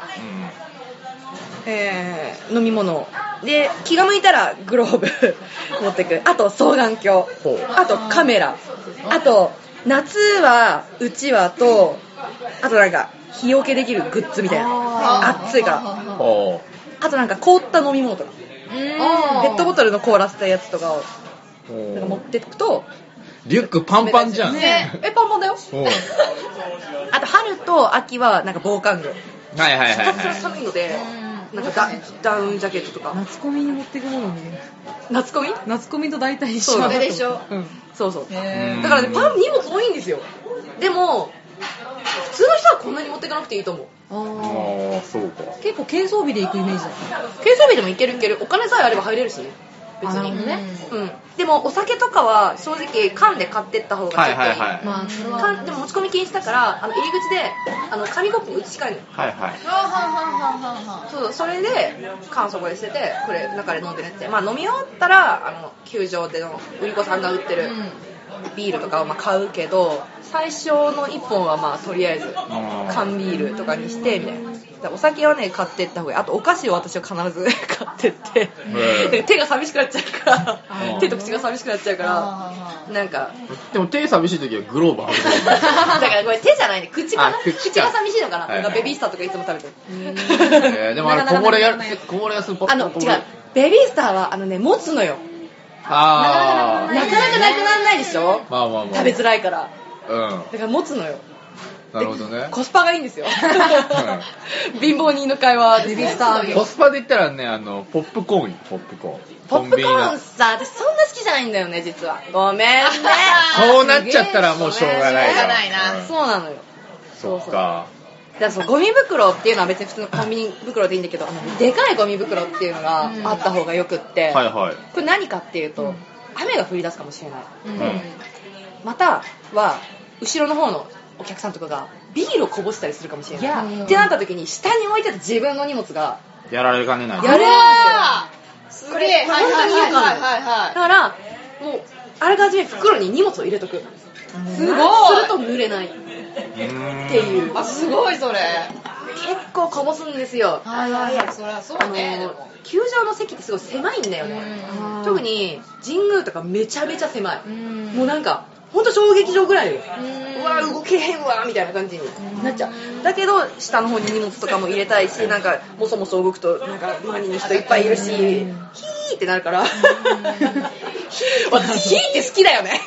S2: 飲み物で、気が向いたらグローブ持ってく。あと双眼鏡、あとカメラ、あと夏はうちわと、あとなんか日よけできるグッズみたいな、暑いから。あとなんか凍った飲み物とか、ペットボトルの凍らせたやつとかをなんか持ってくと。
S4: リュックパンパンじゃん。
S2: パンパンだよ。あと春と秋はなんか防寒具。寒いのでなんかダウンジャケットとか。
S1: 夏コミに持っていくものね。
S2: 夏コミ？
S1: 夏コミと大体一緒。
S3: それでしょ。
S2: そうそう。だからね、荷物多いんですよ。でも普通の人はこんなに持っていかなくていいと思う。
S4: そうか。
S1: 結構軽装備で行くイメージだね。
S2: 軽装備でもいける。お金さえあれば入れるしね。別に
S1: ね。
S2: でもお酒とかは正直缶で買ってった方がちょっといい。でも持ち込み禁止だから入り口で紙コップに移し替えるの。そう、それで缶そこで捨てて、これ中で飲んでねって。飲み終わったら球場での売り子さんが売ってるビールとかを買うけど、最初の1本はとりあえず缶ビールとかにしてみたいな。お酒はね買ってった方がいい。あとお菓子を私は必ず買ってって手が寂しくなっちゃうから手と口が寂しくなっちゃうからなんか。
S4: でも手寂しい時はグローブある
S2: だからこれ手じゃないね、口かな。口が寂しいのかな。なんかベビースターとかいつも食べてる。
S4: でもこぼれやすいポット。
S2: 違う、 ベビースターは持つのよ。
S4: あ
S2: なかなかなくならないでしょ。
S4: まあまあまあ。
S2: 食べづらいから。
S4: うん。
S2: だから持つのよ。
S4: なるほどね。
S2: コスパがいいんですよ。貧乏人の会話。
S1: ベビースター
S4: コスパで言ったらね、ポップコーン。
S2: ポップコーンさ、私そんな好きじゃないんだよね、実は。ごめんね。
S4: そうなっちゃったらもうしょうがないよ。
S3: しょうがないな。
S2: そうなのよ。
S4: そうか。
S2: だからゴミ袋っていうのは別に普通のコンビニ袋でいいんだけど、でかいゴミ袋っていうのがあった方がよくって、
S4: はいはい。
S2: これ何かっていうと、雨が降り出すかもしれない。
S4: うん
S2: または、後ろの方のお客さんとかがビールをこぼしたりするかもしれない。ってなった時に、下に置いてた自分の荷物が
S4: やられかねない。
S2: やれるんですよ。
S3: すげえ。
S2: これ本当によくある。
S3: はい
S2: だから、もう、あらかじめ袋に荷物を入れとく。
S3: すごい。
S2: すると濡れない。っていう。
S3: あ、すごいそれ。
S2: 結構こぼすんですよ。
S3: はいはいはい。そりゃそうね。
S2: 球場の席ってすごい狭いんだよね。特に神宮とかめちゃめちゃ狭い。もうなんか、ほんと小劇場ぐらいよ。うわ動けへんわみたいな感じになっちゃう。だけど下の方に荷物とかも入れたいし、なんかもそもそ動くとなんか周りに人いっぱいいるし、ヒーってなるから。私ヒーって好きだよね。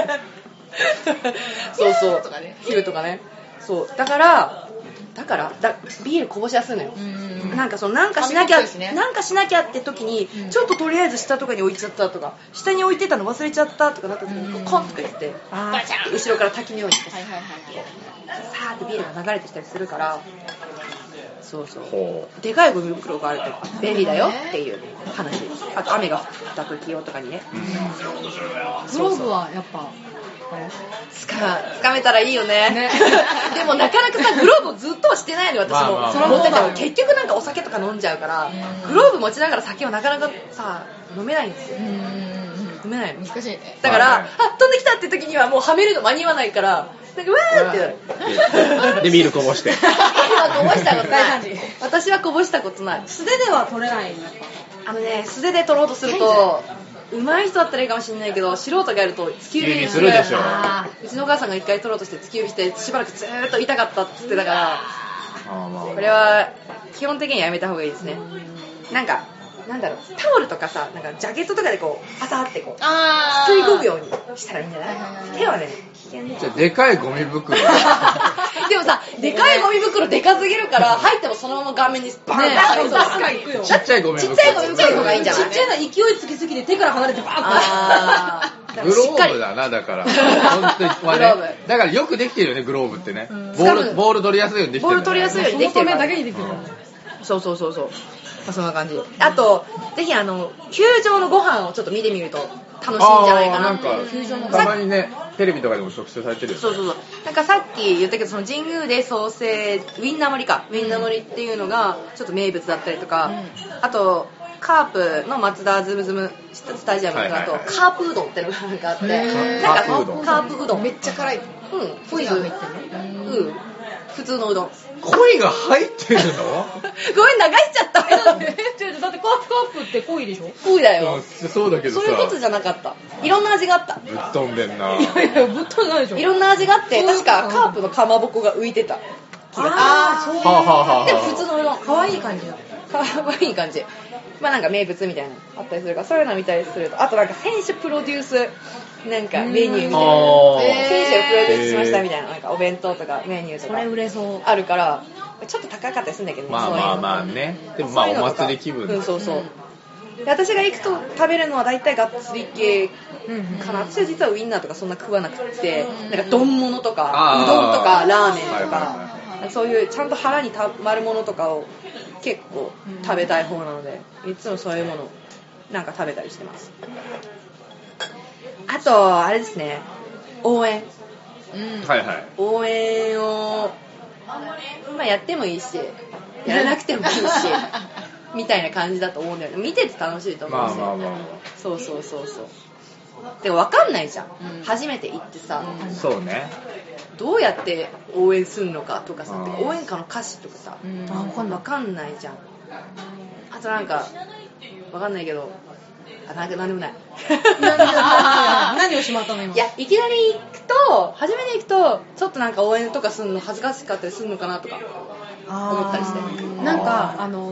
S2: そうそう。ヒーとかね。そうだからビールこぼしやすいのよ。なんかなんかしなきゃ、なんかしなきゃって時に、ちょっととりあえず下とかに置いちゃったとか、下に置いてたの忘れちゃったとかなった時にコンとか言ってバチャン後ろから滝のようにさーってビールが流れてきたりするから、そうでかいゴミ袋があると便利だよっていう話。あと雨が降った時用とかにね。
S1: グローブはやっぱ
S2: つかめたらいいよね。でもなかなかさグローブをずっとはしてないのよ私も。持ってても結局なんかお酒とか飲んじゃうから、グローブ持ちながら酒はなかなかさ飲めないんですよ。飲めないの。
S3: 難しいね。
S2: だから飛んできたって時にはもうはめるの間に合わないから、なんかうわーってなる。
S4: でビールこぼして。
S2: ビールはこぼしたことない。私はこぼしたことない。
S1: 素手では取れない。
S2: 素手で取ろうとすると。上手い人だったらいいかもしれないけど、素人がやると突き指に
S4: するでしょ。
S2: うちのお母さんが一回取ろうとして突き指してしばらくずーっと痛かったって言ってたから、これは基本的にはやめた方がいいですね。なんかなんだろう、タオルとかさ、なんかジャケットとかでこうパサーってこう吸い込むようにしたらいいんじゃない？手はね、
S4: じゃあでかいゴミ袋。
S2: でもさ、でかいゴミ袋でかすぎるから入ってもそのまま顔面にバーンって入る。
S4: ちっちゃいゴミ袋。
S2: ちっちゃいゴミ袋がいいんじゃない？
S1: ちっちゃいの勢いつきすぎて手から離れてバーンって。
S4: グローブだな、だから本当に、まあね、だからよくできてるよね、グローブってね。ボール取りやすいようにできてる、ね。
S2: ボール取りやすいようにできてるから。
S1: そのためだけにできてるから。
S2: そう。そんな感じ。あとぜひ球場のご飯をちょっと見てみると楽しいんじゃないかな。
S4: なんかたまにねテレビとかでも特集されてるよね。
S2: そう。なんかさっき言ったけど、その神宮でソーセージウィンナー盛りっていうのがちょっと名物だったりとか、あとカープのマツダズムズムスタジアムだとカープうどんってのがなんかあって、なんかカープうどん
S3: めっちゃ辛い。
S2: ポイズン入ってる。普通のうどん。
S4: 鯉が入ってるの？
S2: ごめん、流しちゃった。
S1: だってカープって濃いでしょ？
S2: 濃いだよ。
S4: そうだけどさ、
S2: そういうことじゃなかった。いろんな味があった。
S4: ぶっ飛んでんな。
S1: いやぶっ飛んでないでしょ。
S2: いろんな味があって、確かカープのかまぼこが浮いてた気がする。
S1: そういう。
S2: でも普通のうどん、
S1: 可愛い感じだ。
S2: 可愛い感じ。まあなんか名物みたいなのあったりするから、そういうの見たりすると、あとなんか選手プロデュースなんかメニューみたいな、選手がプロデュースしましたみたいな、なんかお弁当とかメニューとか
S1: それ売れそう
S2: あるから、ちょっと高かったりするんだけどね。
S4: まあね。でもまあお祭り気分。
S2: そう。で私が行くと食べるのは大体がっつり系かな。私は実はウインナーとかそんな食わなくて、なんか丼物とかうどんとかラーメンとか、そういうちゃんと腹にたまるものとかを結構食べたい方なので、いつもそういうものなんか食べたりしてます。あとあれですね、応援。応援をまあやってもいいしやらなくてもいいしみたいな感じだと思うんだよね。見てて楽しいと思うんですよ。そうでも分かんないじゃん、初めて行ってさ、
S4: そうね、
S2: どうやって応援するのかとかさ、応援歌の歌詞とかさ、分かんないじゃん。あとなんか分かんないけど、なんでもない
S1: 何をしまったの今。
S2: いや、いきなり行くと、初めて行くとちょっとなんか応援とかするの恥ずかしかったりするのかなとか思ったりして、
S1: なんか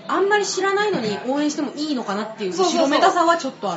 S1: あんまり知らないのに応援してもいいのかなっていう後ろめたさはちょっとある。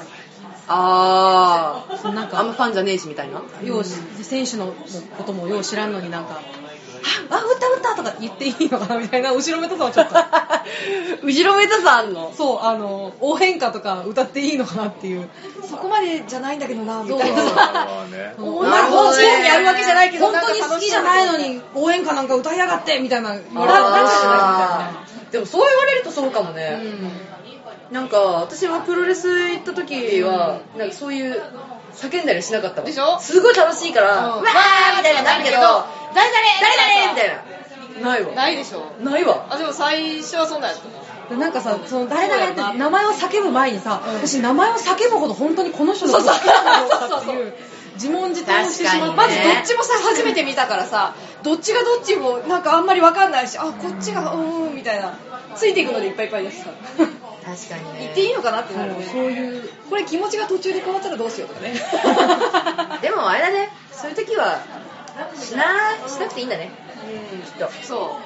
S2: なんか
S1: あ
S2: んまファンじゃねえしみたいな。
S1: 選手のこともよう知らんのになんか打ったとか言っていいのかなみたいな後ろめたさはちょっと
S2: 後ろめたさあんの。
S1: そう応援歌とか歌っていいのかなっていう、
S3: そこまでじゃないんだけどなみたいな。
S1: 本
S3: 本当にやるわけじゃないけど
S1: 本当に好きじゃないのに応援歌なんか歌いやがってみたいな言われたらなんかじゃないみたいな。
S2: でもそう言われるとそうかもね、なんか私はプロレス行った時はなんかそういう叫んだりしなかったわ。
S3: でしょ。
S2: すごい楽しいから、わーみたいななるけど、誰みたいなないわ。
S3: ないでしょ。
S2: ないわ。
S3: でも最初はそんなんやったな。
S1: なんかさ、その誰々って名前を叫ぶ前にさ、私名前を叫ぶほど本当にこの人のこと好きなんだろうかっていう自問自答をしてしまって、
S3: まずどっちもさ初めて見たからさ、どっちがどっちもなんかあんまり分かんないし、こっちがみたいな、ついていくのでいっぱいいっぱいですさ。
S2: 確かにね。
S3: 言っていいのかなってなるね。
S1: そういう
S3: これ気持ちが途中で変わったらどうしようとかね。
S2: でもあれだね、そういう時はしなくていいんだね。きっと。
S3: そう。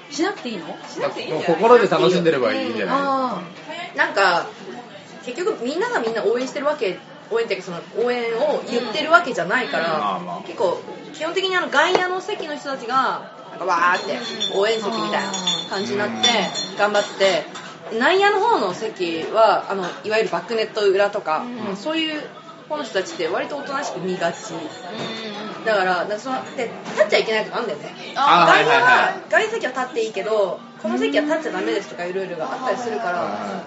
S1: しなくていいの？
S3: しなくていいんだよ。
S4: 心で楽しんでればいいんじゃな
S2: なんか結局みんながみんな応援してるわけ、応援っていうかその応援を言ってるわけじゃないから、結構基本的に外野の席の人たちがなんかわーって応援席みたいな感じになって頑張って、内野の方の席はいわゆるバックネット裏とか、そういう方の人たちって割とおとなしく見がち、だからそので立っちゃいけないとかあるんだよね。外野席は立っていいけどこの席は立っちゃダメですとかいうルールがあったりするから、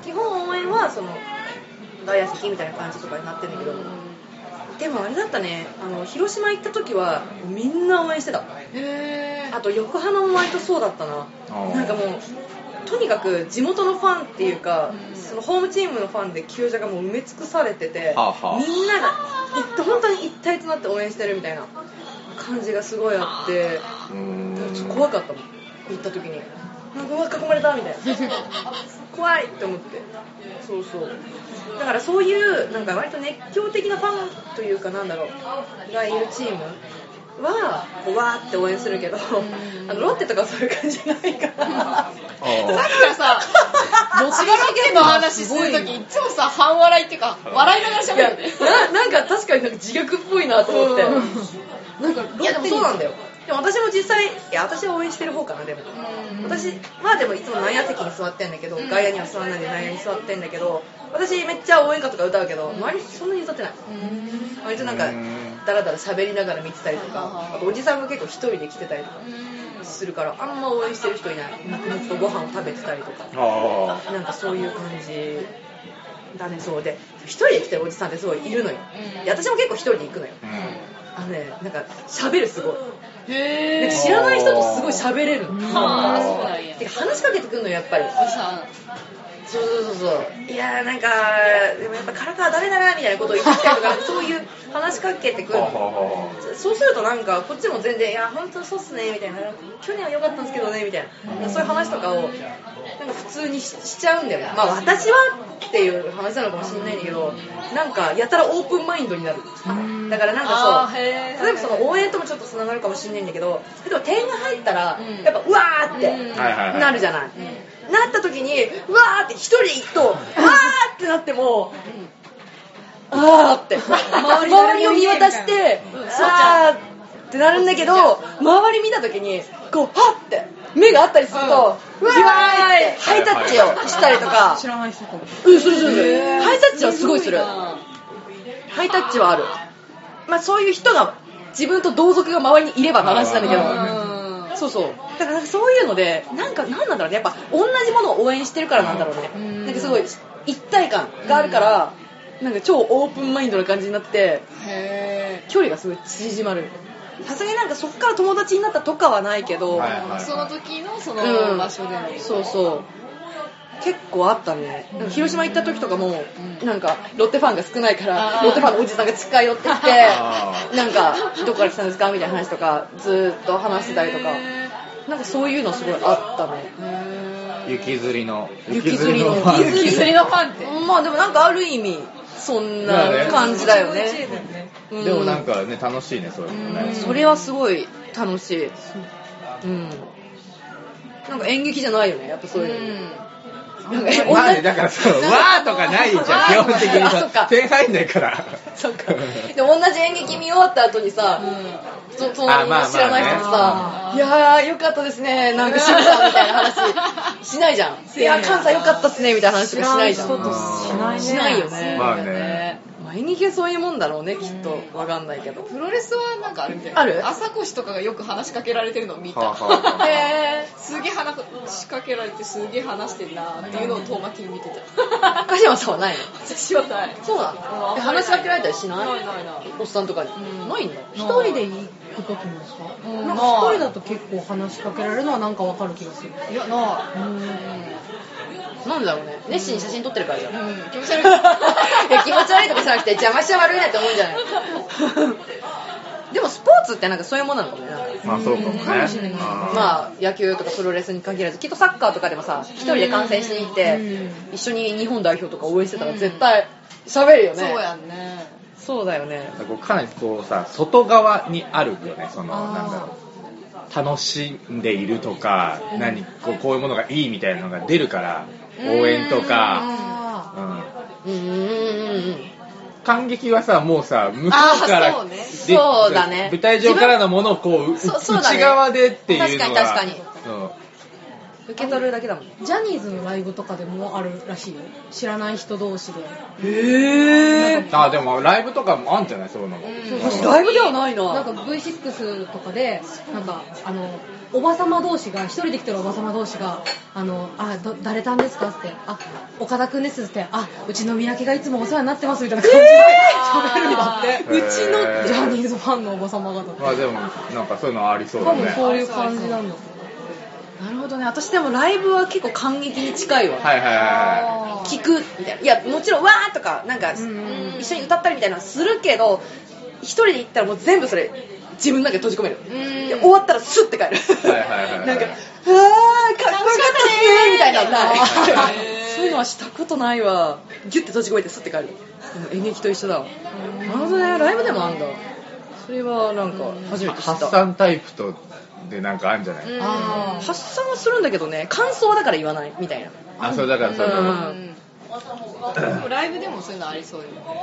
S2: 基本応援はその外野席みたいな感じとかになってるんだけど、でもあれだったね、広島行った時はみんな応援してた。あと横浜も割とそうだったな。なんかもうとにかく地元のファンっていうか、そのホームチームのファンで球場がもう埋め尽くされてて、みんなが本当に一体となって応援してるみたいな感じがすごいあって、ちょっと怖かったもん行った時に。なんか囲まれたみたいな怖いって思って。そうだからそういうなんか割と熱狂的なファンというかなんだろうがいるチームはこうわーって応援するけど、ロッテとかそういう感じじゃないからさっき
S3: からさロッテの話するときいつもさ半笑いっていうか笑いながら喋るよね。
S2: なんか確かになんか自虐っぽいなと思って、なんかいやでもそうなんだよ。でも私も実際私は応援してる方かな。でも私はでもいつも内野席に座ってんだけど、外野には座らないで内野に座ってんだけど、私めっちゃ応援歌とか歌うけど周りそんなに歌ってない。割となんかダラダラ喋りながら見てたりとか、あとおじさんが結構一人で来てたりとかするからあんま応援してる人いない。黙々とご飯を食べてたりとか、なんかそういう感じだね。そうで一人で来てるおじさんってすごいいるのよ。で私も結構一人で行くのよ。なんか喋るすごい。なんか知らない人とすごい喋れる。
S3: そうなんや。
S2: てか話しかけてくんのよやっぱり。おじさん。そういやなんかでもやっぱ唐川ダメだなみたいなことを言ってたりとかそういう話しかけてくるの。そうするとなんかこっちも全然いや本当そうっすねみたいな、去年は良かったんですけどねみたいな、そういう話とかをなんか普通に しちゃうんだよね。まあ私はっていう話なのかもしれないんだけど、なんかやたらオープンマインドになる。だからなんかそう例えばその応援ともちょっとつながるかもしれないんだけど、例えば点が入ったらやっぱうわーってなるじゃない。なった時にうわーって一人行くとわーってなってもあーって周りを見渡してあーってなるんだけど、周り見た時にこうはって目があったりするとうわーってハイタッチをしたりとか。
S1: 知らない人かも。
S2: するハイタッチはすごいする。ハイタッチはある。まあそういう人が自分と同族が周りにいればの話なんだけど、そうだからそういうのでなんだろうね、やっぱ同じものを応援してるからなんだろうね。なんかすごい一体感があるから、なんか超オープンマインドな感じになって距離がすごい縮まる。さすがになんかそっから友達になったとかはないけど、
S3: その時のその場所での、
S2: そう結構あったね。なんか広島行った時とかも、なんかロッテファンが少ないからロッテファンのおじさんが近寄ってきてなんかどこから来たんですかみたいな話とかずっと話してたりとか、なんかそういうのすごいあったね。
S4: 雪吊りのファン
S3: って
S2: まあでもなんかある意味そんな感じだよね。
S4: でもなんかね楽しいねそういうのね。
S2: それはすごい楽しい。なんか演劇じゃないよねやっぱそういうの。
S4: まあね、だからそう、わーとかないじゃん、基本的に
S2: そっか
S4: 点入んないから。
S2: そっか。でも同じ演劇見終わった後にさ、隣の知らない人とさ、いやーよかったですね、なんか渋さんみたいな話しないじゃん。いや関西よかったっすねみたいな話とかしないじゃん。しないよね。
S4: まあね。
S2: 演劇はそういうもんだろうね、きっと。わかんないけど。
S3: プロレスはなんかあるみたいな。
S2: ある？
S3: 朝越とかがよく話しかけられてるのを見た。すげえ話しかけられてすげえ話してんなっていうのを遠巻きに見てた。
S2: 鹿島さんはないの？
S3: 私はない。
S2: そうなの？話しかけられたりしない？
S3: ない。
S2: おっさんとかに。ないんだ。
S1: 一人で行くときもですか？なんか一人だと結構話しかけられるのはなんかわかる気がする。
S3: いや、
S2: なんだろうね。熱心に写真撮ってるからじゃん。
S3: 気持ち悪い。
S2: いや気持ち悪いとかじゃなくて邪魔しちゃ悪いなって思うんじゃないでもスポーツってなんかそういうものなのかもね。
S4: まあそうかもね。
S2: まあ野球とかプロレスに限らず、きっとサッカーとかでもさ、一人で観戦しに行って一緒に日本代表とか応援してたら絶対喋るよね。
S3: そうやんね。
S2: そうだよね。
S4: かなりこうさ、外側にあるよね、そのなんだろう、楽しんでいるとか、こういうものがいいみたいなのが出るから、応援とか、感激はさ、もうさ、向こうから
S2: そうだね、
S4: 舞台上からのものをこう内側でっていうのが
S2: 確かに受け取るだけだもんね。
S1: ジャニーズのライブとかでもあるらしいよ、知らない人同士で。
S4: あ、でもライブとかもあんじゃない、そういうのも。
S2: ライブではないな。
S1: なんか V6 とかでなんかおばさま同士が、一人で来てるおばさま同士が誰たんですかって、岡田くんですって、うちの三宅がいつもお世話になってますみたいな感じで喋るんだって。うちのジャニーズファンのおばさまが。
S4: まあでもなんかそういうのありそうだね。
S1: 多分そういう感じなんだ。
S2: なるほどね。私でもライブは結構感激に近いわ。聞くみたいな。いやもちろんわーとかなんか一緒に歌ったりみたいなのするけど、一人で行ったらもう全部それ自分の中で閉じ込める。で終わったらスッて帰る。なんかかっこよかったねみたいな。そういうのはしたことないわ。ギュッて閉じ込めてスッて帰る。演劇と一緒だわ。なるほどね。ライブでもあんだ。それはなんか初めて知った。
S4: 発散タイプとでなんかあるんじゃない？
S2: 発散はするんだけどね、感想だから言わないみたいな。
S4: それだからその
S3: ライブでもそういうのありそうよ。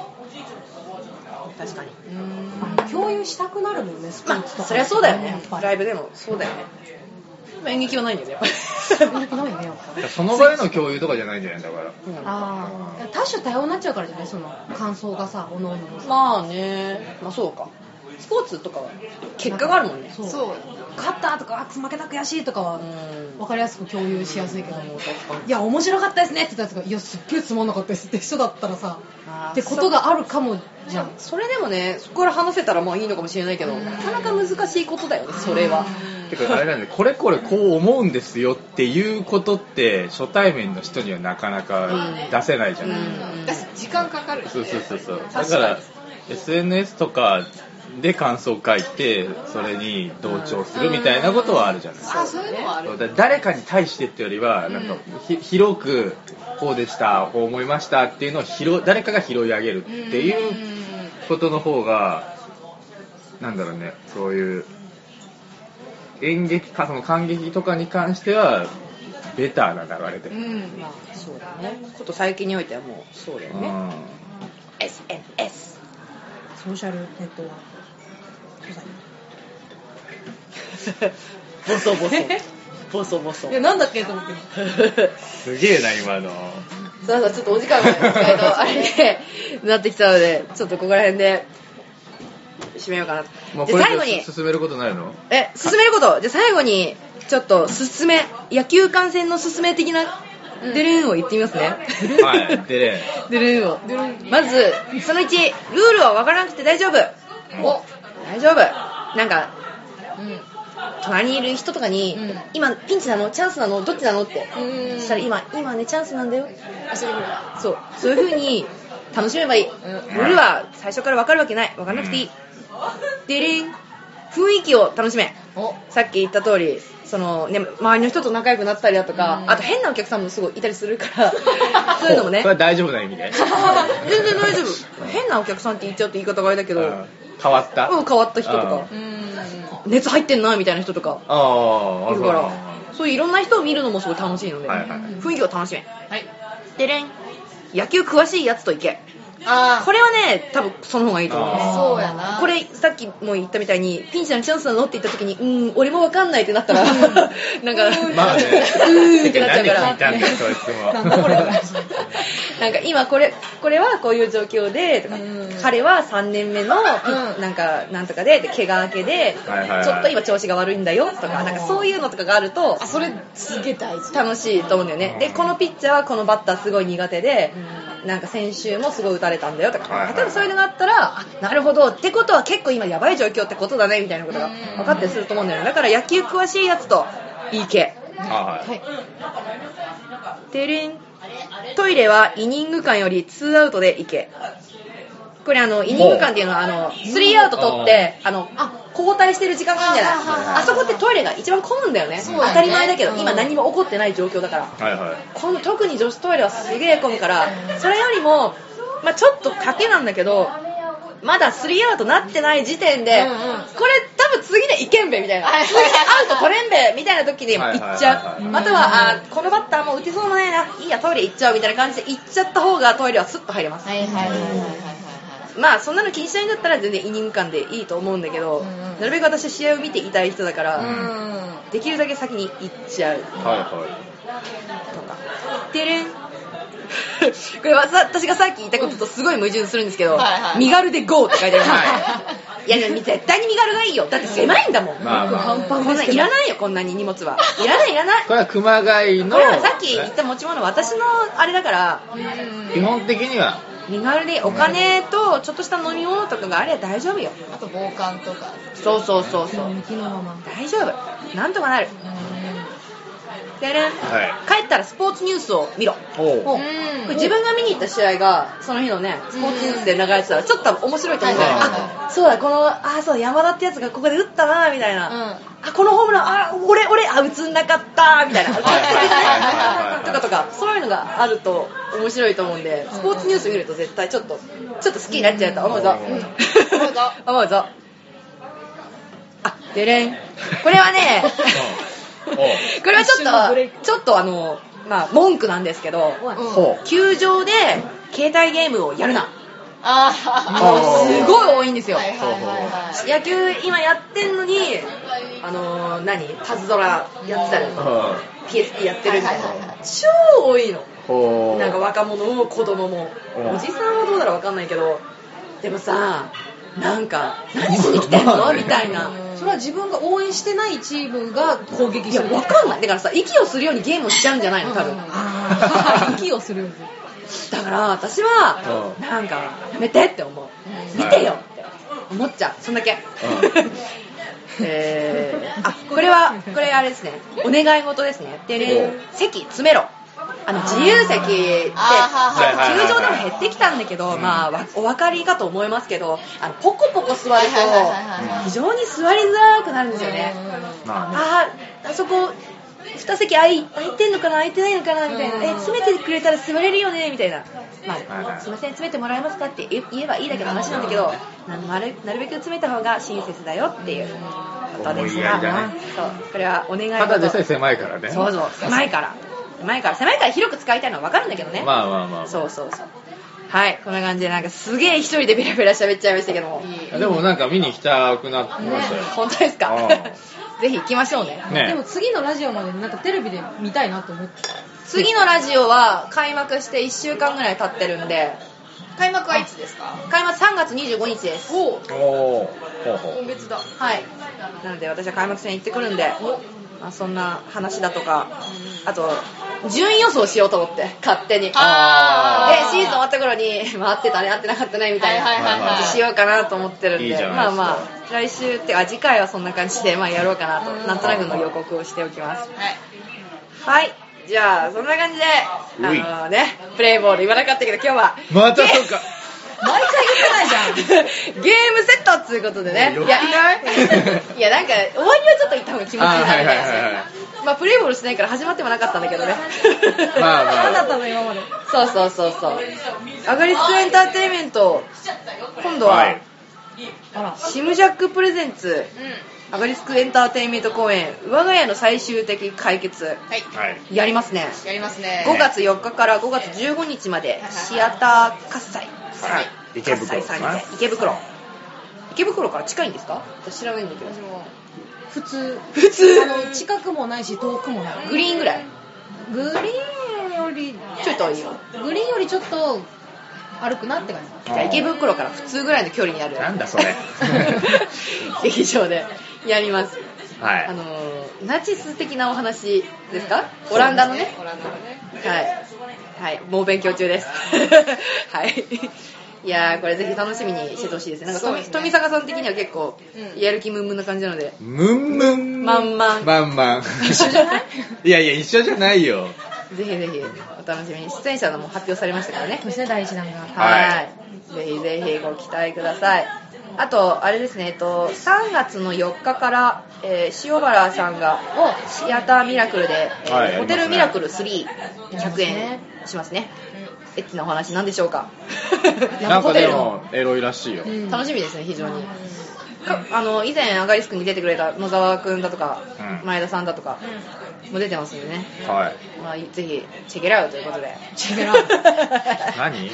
S2: 確かに。
S1: 共有したくなるもんね、スポーツとか。
S2: そりゃそうだよね。ライブでもそうだよね。演劇はないんだよね、やっぱり。
S1: 演劇ないね、やっぱ。
S4: その場での共有とかじゃないんじゃないんだから。
S1: 多種多様になっちゃうからじゃない、その感想がさ、おのおののさ。
S2: まあね、まあそうか。スポーツとかは結果があるもんね。
S1: そう。勝ったとか負けた悔しいとかは分かりやすく共有しやすいけど、いや面白かったですねって言ったやつが、いやすっげえつまんなかったですって人だったらさ、ってことがあるかもじゃん。
S2: それでもね、そこから話せたらまあいいのかもしれないけど、なかなか難しいことだよね、それは。
S4: てかあれなんで、これこう思うんですよっていうことって初対面の人にはなかなか出せないじゃない。
S3: 時間かかる。
S4: そう。だから SNS とかで感想を書いてそれに同調するみたいなことはあるじゃない。
S3: そういうのはある。
S4: 誰かに対してってよりはなんか広くこうでした、こう思いましたっていうのを誰かが拾い上げるっていうことの方がなんだろうね、そういう演劇かその感激とかに関してはベターな流れで。
S2: まあそうだね。こと最近においてはもうそうだよね。SNS
S1: ソーシャルネットワーク。
S2: ボソ。
S1: いやなんだっけと思って。
S4: すげえな今の。
S2: さあちょっとお時間があれでなってきたので、ちょっとここら辺で締めようかな。
S4: もうこれ最後に進めることないの？
S2: 進めること。じゃあ最後にちょっと野球観戦の勧め的なデルーンを言ってみますね。
S4: はい、デ
S2: ルーンを。まずその1、ルールは分からなくて大丈夫。大丈夫。なんか、隣にいる人とかに、今ピンチなのチャンスなのどっちなのってそしたら今ねチャンスなんだよ。そういう風に楽しめばいい。ルールは最初から分かるわけない。分からなくていい。でれん、雰囲気を楽しめ。さっき言った通りその、ね、周りの人と仲良くなったりだとか、あと変なお客さんもすごいいたりするからそういうのもね。
S4: それは大丈夫な意味で。
S2: 全然大丈夫。変なお客さんって言っちゃうと言い方があれだけど、
S4: 変わった
S2: 人とか、熱入ってんなみたいな人とかいるから、 そういういろんな人を見るのもすごい楽しいので、
S4: はいはい
S2: 雰囲気を楽しめ。
S3: はい。
S2: でれん、野球詳しいやつと行け。
S3: あ
S2: これはね、多分その方がいいと思います。
S3: そうやな。
S2: これさっきも言ったみたいにピンチなのチャンスなのって言った時に俺も分かんないってなったらなんか
S4: まあね
S2: ってなっちゃうから
S4: 何聞いたんだそいつも
S1: なんだこれ
S2: なんか今これはこういう状況でとか、彼は3年目のなんかなんとかで怪我明けで
S4: はいはいはい
S2: ちょっと今調子が悪いんだよとかなんかそういうのとかがあると
S3: あ、それすげえ大事。
S2: 楽しいと思うんだよね。でこのピッチャーはこのバッターすごい苦手でなんか先週もすごい打たれたんだよとか、
S4: はいはいはい
S2: 例えばそういうのがあったらあなるほどってことは結構今やばい状況ってことだねみたいなことが分かったりすると思うんだよね。だから野球詳しいやつといけ。
S4: はい
S2: てれん、トイレはイニング間より2アウトで行け。これイニング間っていうのは3アウト取って交代してる時間があるんじゃない。あそこってトイレが一番混むんだよね。
S3: そうだね
S2: 当たり前だけど今何も起こってない状況だから、
S4: はいはい
S2: この特に女子トイレはすげえ混むからそれよりも、まあ、ちょっと賭けなんだけどまだ3アウトなってない時点で、これ多分次でいけんべみたいな、次でアウト取れんべみたいな時に行っちゃう。またはこのバッターも打てそうもないないいやトイレ行っちゃうみたいな感じで行っちゃった方がトイレはスッと入れます。
S3: はいはいはいはいはい。
S2: まあそんなの気にしないんだったら全然イニング間でいいと思うんだけど、なるべく私は試合を見ていたい人だから、できるだけ先に行っちゃう
S4: はいはい
S2: とか。てれんこれは私がさっき言ったこととすごい矛盾するんですけど、身軽で GO って書いてある、いや絶対に身軽がいいよ。だって狭いんだもん。
S4: まあまあ
S2: こんないらないよこんなに荷物はいらないいらない。
S4: これは熊谷の
S2: これはさっき言った持ち物私のあれだから
S4: 基本的には
S2: 身軽でお金とちょっとした飲み物とかがあれば大丈夫よ。
S3: あと防寒とか。
S2: そう大丈夫なんとかなる。でね、帰ったらスポーツニュースを見ろ。これ自分が見に行った試合がその日のねスポーツニュースで流れてたらちょっと面白いと思うんだよね。あそうだそう山田ってやつがここで打ったなみたいな、このホームラン俺打つんなかったみたいなとかそういうのがあると面白いと思うんで、スポーツニュース見ると絶対ちょっと好きになっちゃうと思うぞ。思うぞ。でれん、これはねこれはちょっとまあ文句なんですけど、球場で携帯ゲームをやるな。すごい多いんですよ。野球今やってんのにパズドラやってたり PSP やってるみたいな超多いの。なんか若者も子供もおじさんはどうだろう分かんないけど、でもさなんか何しに来てんのみたいな。
S1: それは自分が応援してないチームが攻撃してる。
S2: いや分かんない。だからさ息をするようにゲームをしちゃうんじゃないの多分。
S1: 息をするように。
S2: だから私はなんかやめてって思う。見てよって思っちゃう。そんだけ。これあれですね。お願い事ですね。で席詰めろ。自由席って球場でも減ってきたんだけど、まあお分かりかと思いますけど、ポコポコ座ると非常に座りづらくなるんですよね。あそこ2席空いてんのかな空いてないのかなみたいな、詰めてくれたら座れるよねみたいな、まあすいません詰めてもらえますかって言えばいいだけの話なんだけど、なるべく詰めた方が親切だよっていうことですが、そうこれはお願い事。
S4: ただ実際狭いからね。
S2: そう狭いから広く使いたいのは分かるんだけどね。まあそうはい、こんな感じでなんかすげえ一人でベラベラ喋っちゃいましたけども、
S4: でもなんか見に行きたくなってましたよ。
S2: 本当ですか？ぜひ行きましょうね。
S1: でも次のラジオまでなんかテレビで見たいなと思って。
S2: 次のラジオは開幕して1週間ぐらい経ってるんで。
S3: 開幕はいつですか？
S2: 開幕3月25日です。
S3: 今月だ。
S2: はい。なので私は開幕戦行ってくるんで、そんな話だとか、あと順位予想しようと思って勝手に。でシーズン終わった頃に合ってたね合ってなかったねみたいなしようかなと思ってるんで、まあ来週って次回はそんな感じでやろうかなとなんとなくの予告をしておきます。はい。じゃあそんな感じでプレイボール言わなかったけど今日は
S4: またそうか
S1: 毎回言ってないじゃん。
S2: ゲームセットっつうことでね。いやなんか終わりはちょっと言った方が気持ちいいなみたいな。まあプレイボールしないから始まってもなかったんだけどね。
S1: 何だったの今まで。
S2: そう。アガリスクエンターテインメント今度は
S1: あら。
S2: シムジャックプレゼンツアガリスクエンターテインメント公演我が家の最終的解決
S3: はい。
S4: はい。
S2: やりますね。
S3: やりますね。
S2: 5月4日から5月15日までシアター喝采
S3: はい
S4: 池袋
S2: さんにて池袋から近いんですか？私知らないんだけど。
S3: 私も
S1: 普通。
S2: 普通
S1: 近くもないし、遠くもない。
S2: グリーンぐらい
S1: グリーンより、
S2: ちょい遠いよ。
S1: グリーンよりちょっと歩くなって感じ。
S2: じゃあ池袋から普通ぐらいの距離にある
S4: なんだそれ。
S2: 劇場でやります。
S4: はい。
S2: ナチス的なお話ですか？オランダのね。
S3: オランダのね。
S2: はい、もう勉強中です。はい。いやー、これぜひ楽しみにしててほしいですね。なんか
S3: そうですね
S2: 富坂さん的には結構やる気ムンムンな感じなので。
S4: ムンムン。
S2: まんまん。
S4: まんまん。
S2: 一緒じゃない？
S4: いやいや、一緒じゃないよ。
S2: ぜひぜひお楽しみに。出演者のも発表されましたからね。
S1: そして第1弾が。
S2: はい。ぜひぜひご期待ください。あと、あれですね、3月の4日から、塩原さんがシアターミラクルで、
S4: はい
S2: ホテルミラクル3、100円しますね。エッチなお話なんでしょうか？
S4: なんか
S2: ホテルの
S4: でも、エロいらしいよ。
S1: うん
S2: 楽しみですね、非常に。以前アガリスクに出てくれた野沢くんだとか、
S4: うん
S2: 前田さんだとかも出てますんでね、
S4: はい。
S2: まあ、ぜひチェケラウということで
S1: チェケラウ
S4: 何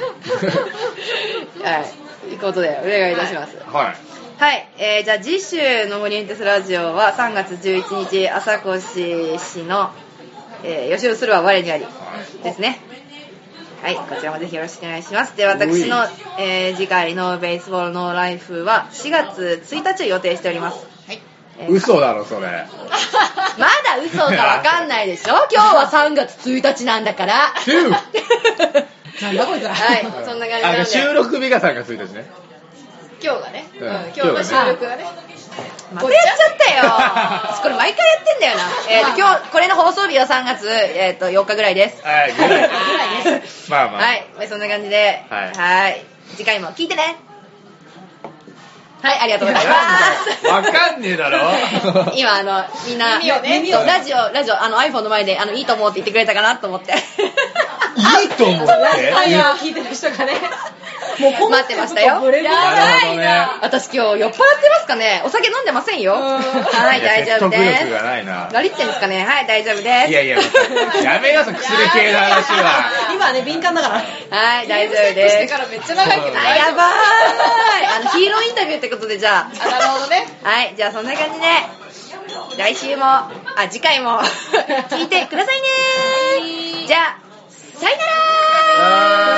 S2: はいいうことでお願いいたします。
S4: はい。
S2: はい、じゃあ次週のオリエンテスラジオは3月11日朝越市の、予習するは我にありですね。はい、こちらもぜひよろしくお願いします。で、私の、次回のベースボールのライフは4月1日を予定しております。
S3: はい。
S4: 嘘だろ、それ。
S2: まだ嘘かわかんないでしょ。今日は3月1日なんだから。
S4: ヒュー
S1: なんだこいつら。
S2: はい、そんな感じなんで。
S4: 収録日が3月1日ね。
S3: 今日がね。
S4: うん
S3: 今日の収録がね。
S2: またやっちゃったよ。これ毎回やってんだよな。今日、これの放送日は3月、4日ぐらいです。
S4: はい、ぐらいです。まあまあ。
S2: はい、そんな感じで、
S4: はい
S2: はい次回も聞いてね。はい、ありがとうございます。
S4: わかんねえだろ。
S2: 今みんな
S3: 耳をね
S2: ラジオiPhone の前でいいと思うって言ってくれたかなと思って
S4: いいと思って。
S1: はいや聞いてる人がね。もうこんな
S2: 待ってましたよ。
S1: ブレブレ
S4: なるほどね。
S2: 私今日酔っ払ってますかね。お酒飲んでませんよ。はい大丈夫で
S4: 説得力が
S2: す。
S4: ないな。
S2: ラリってんですかね。はい大丈夫です。
S4: いやいや、やめよ、その薬系の話は。
S1: 今ね、敏感だから。
S2: はい大丈夫
S3: して
S2: です。
S3: からめっちゃ長いけど
S2: あ
S3: 大丈夫。
S2: やばーい。ヒーローインタビューってことでじゃあ。
S3: あ、なるほどね。
S2: はい、じゃあそんな感じで、来週も、次回も聞いてくださいね。じゃあ、さよなら。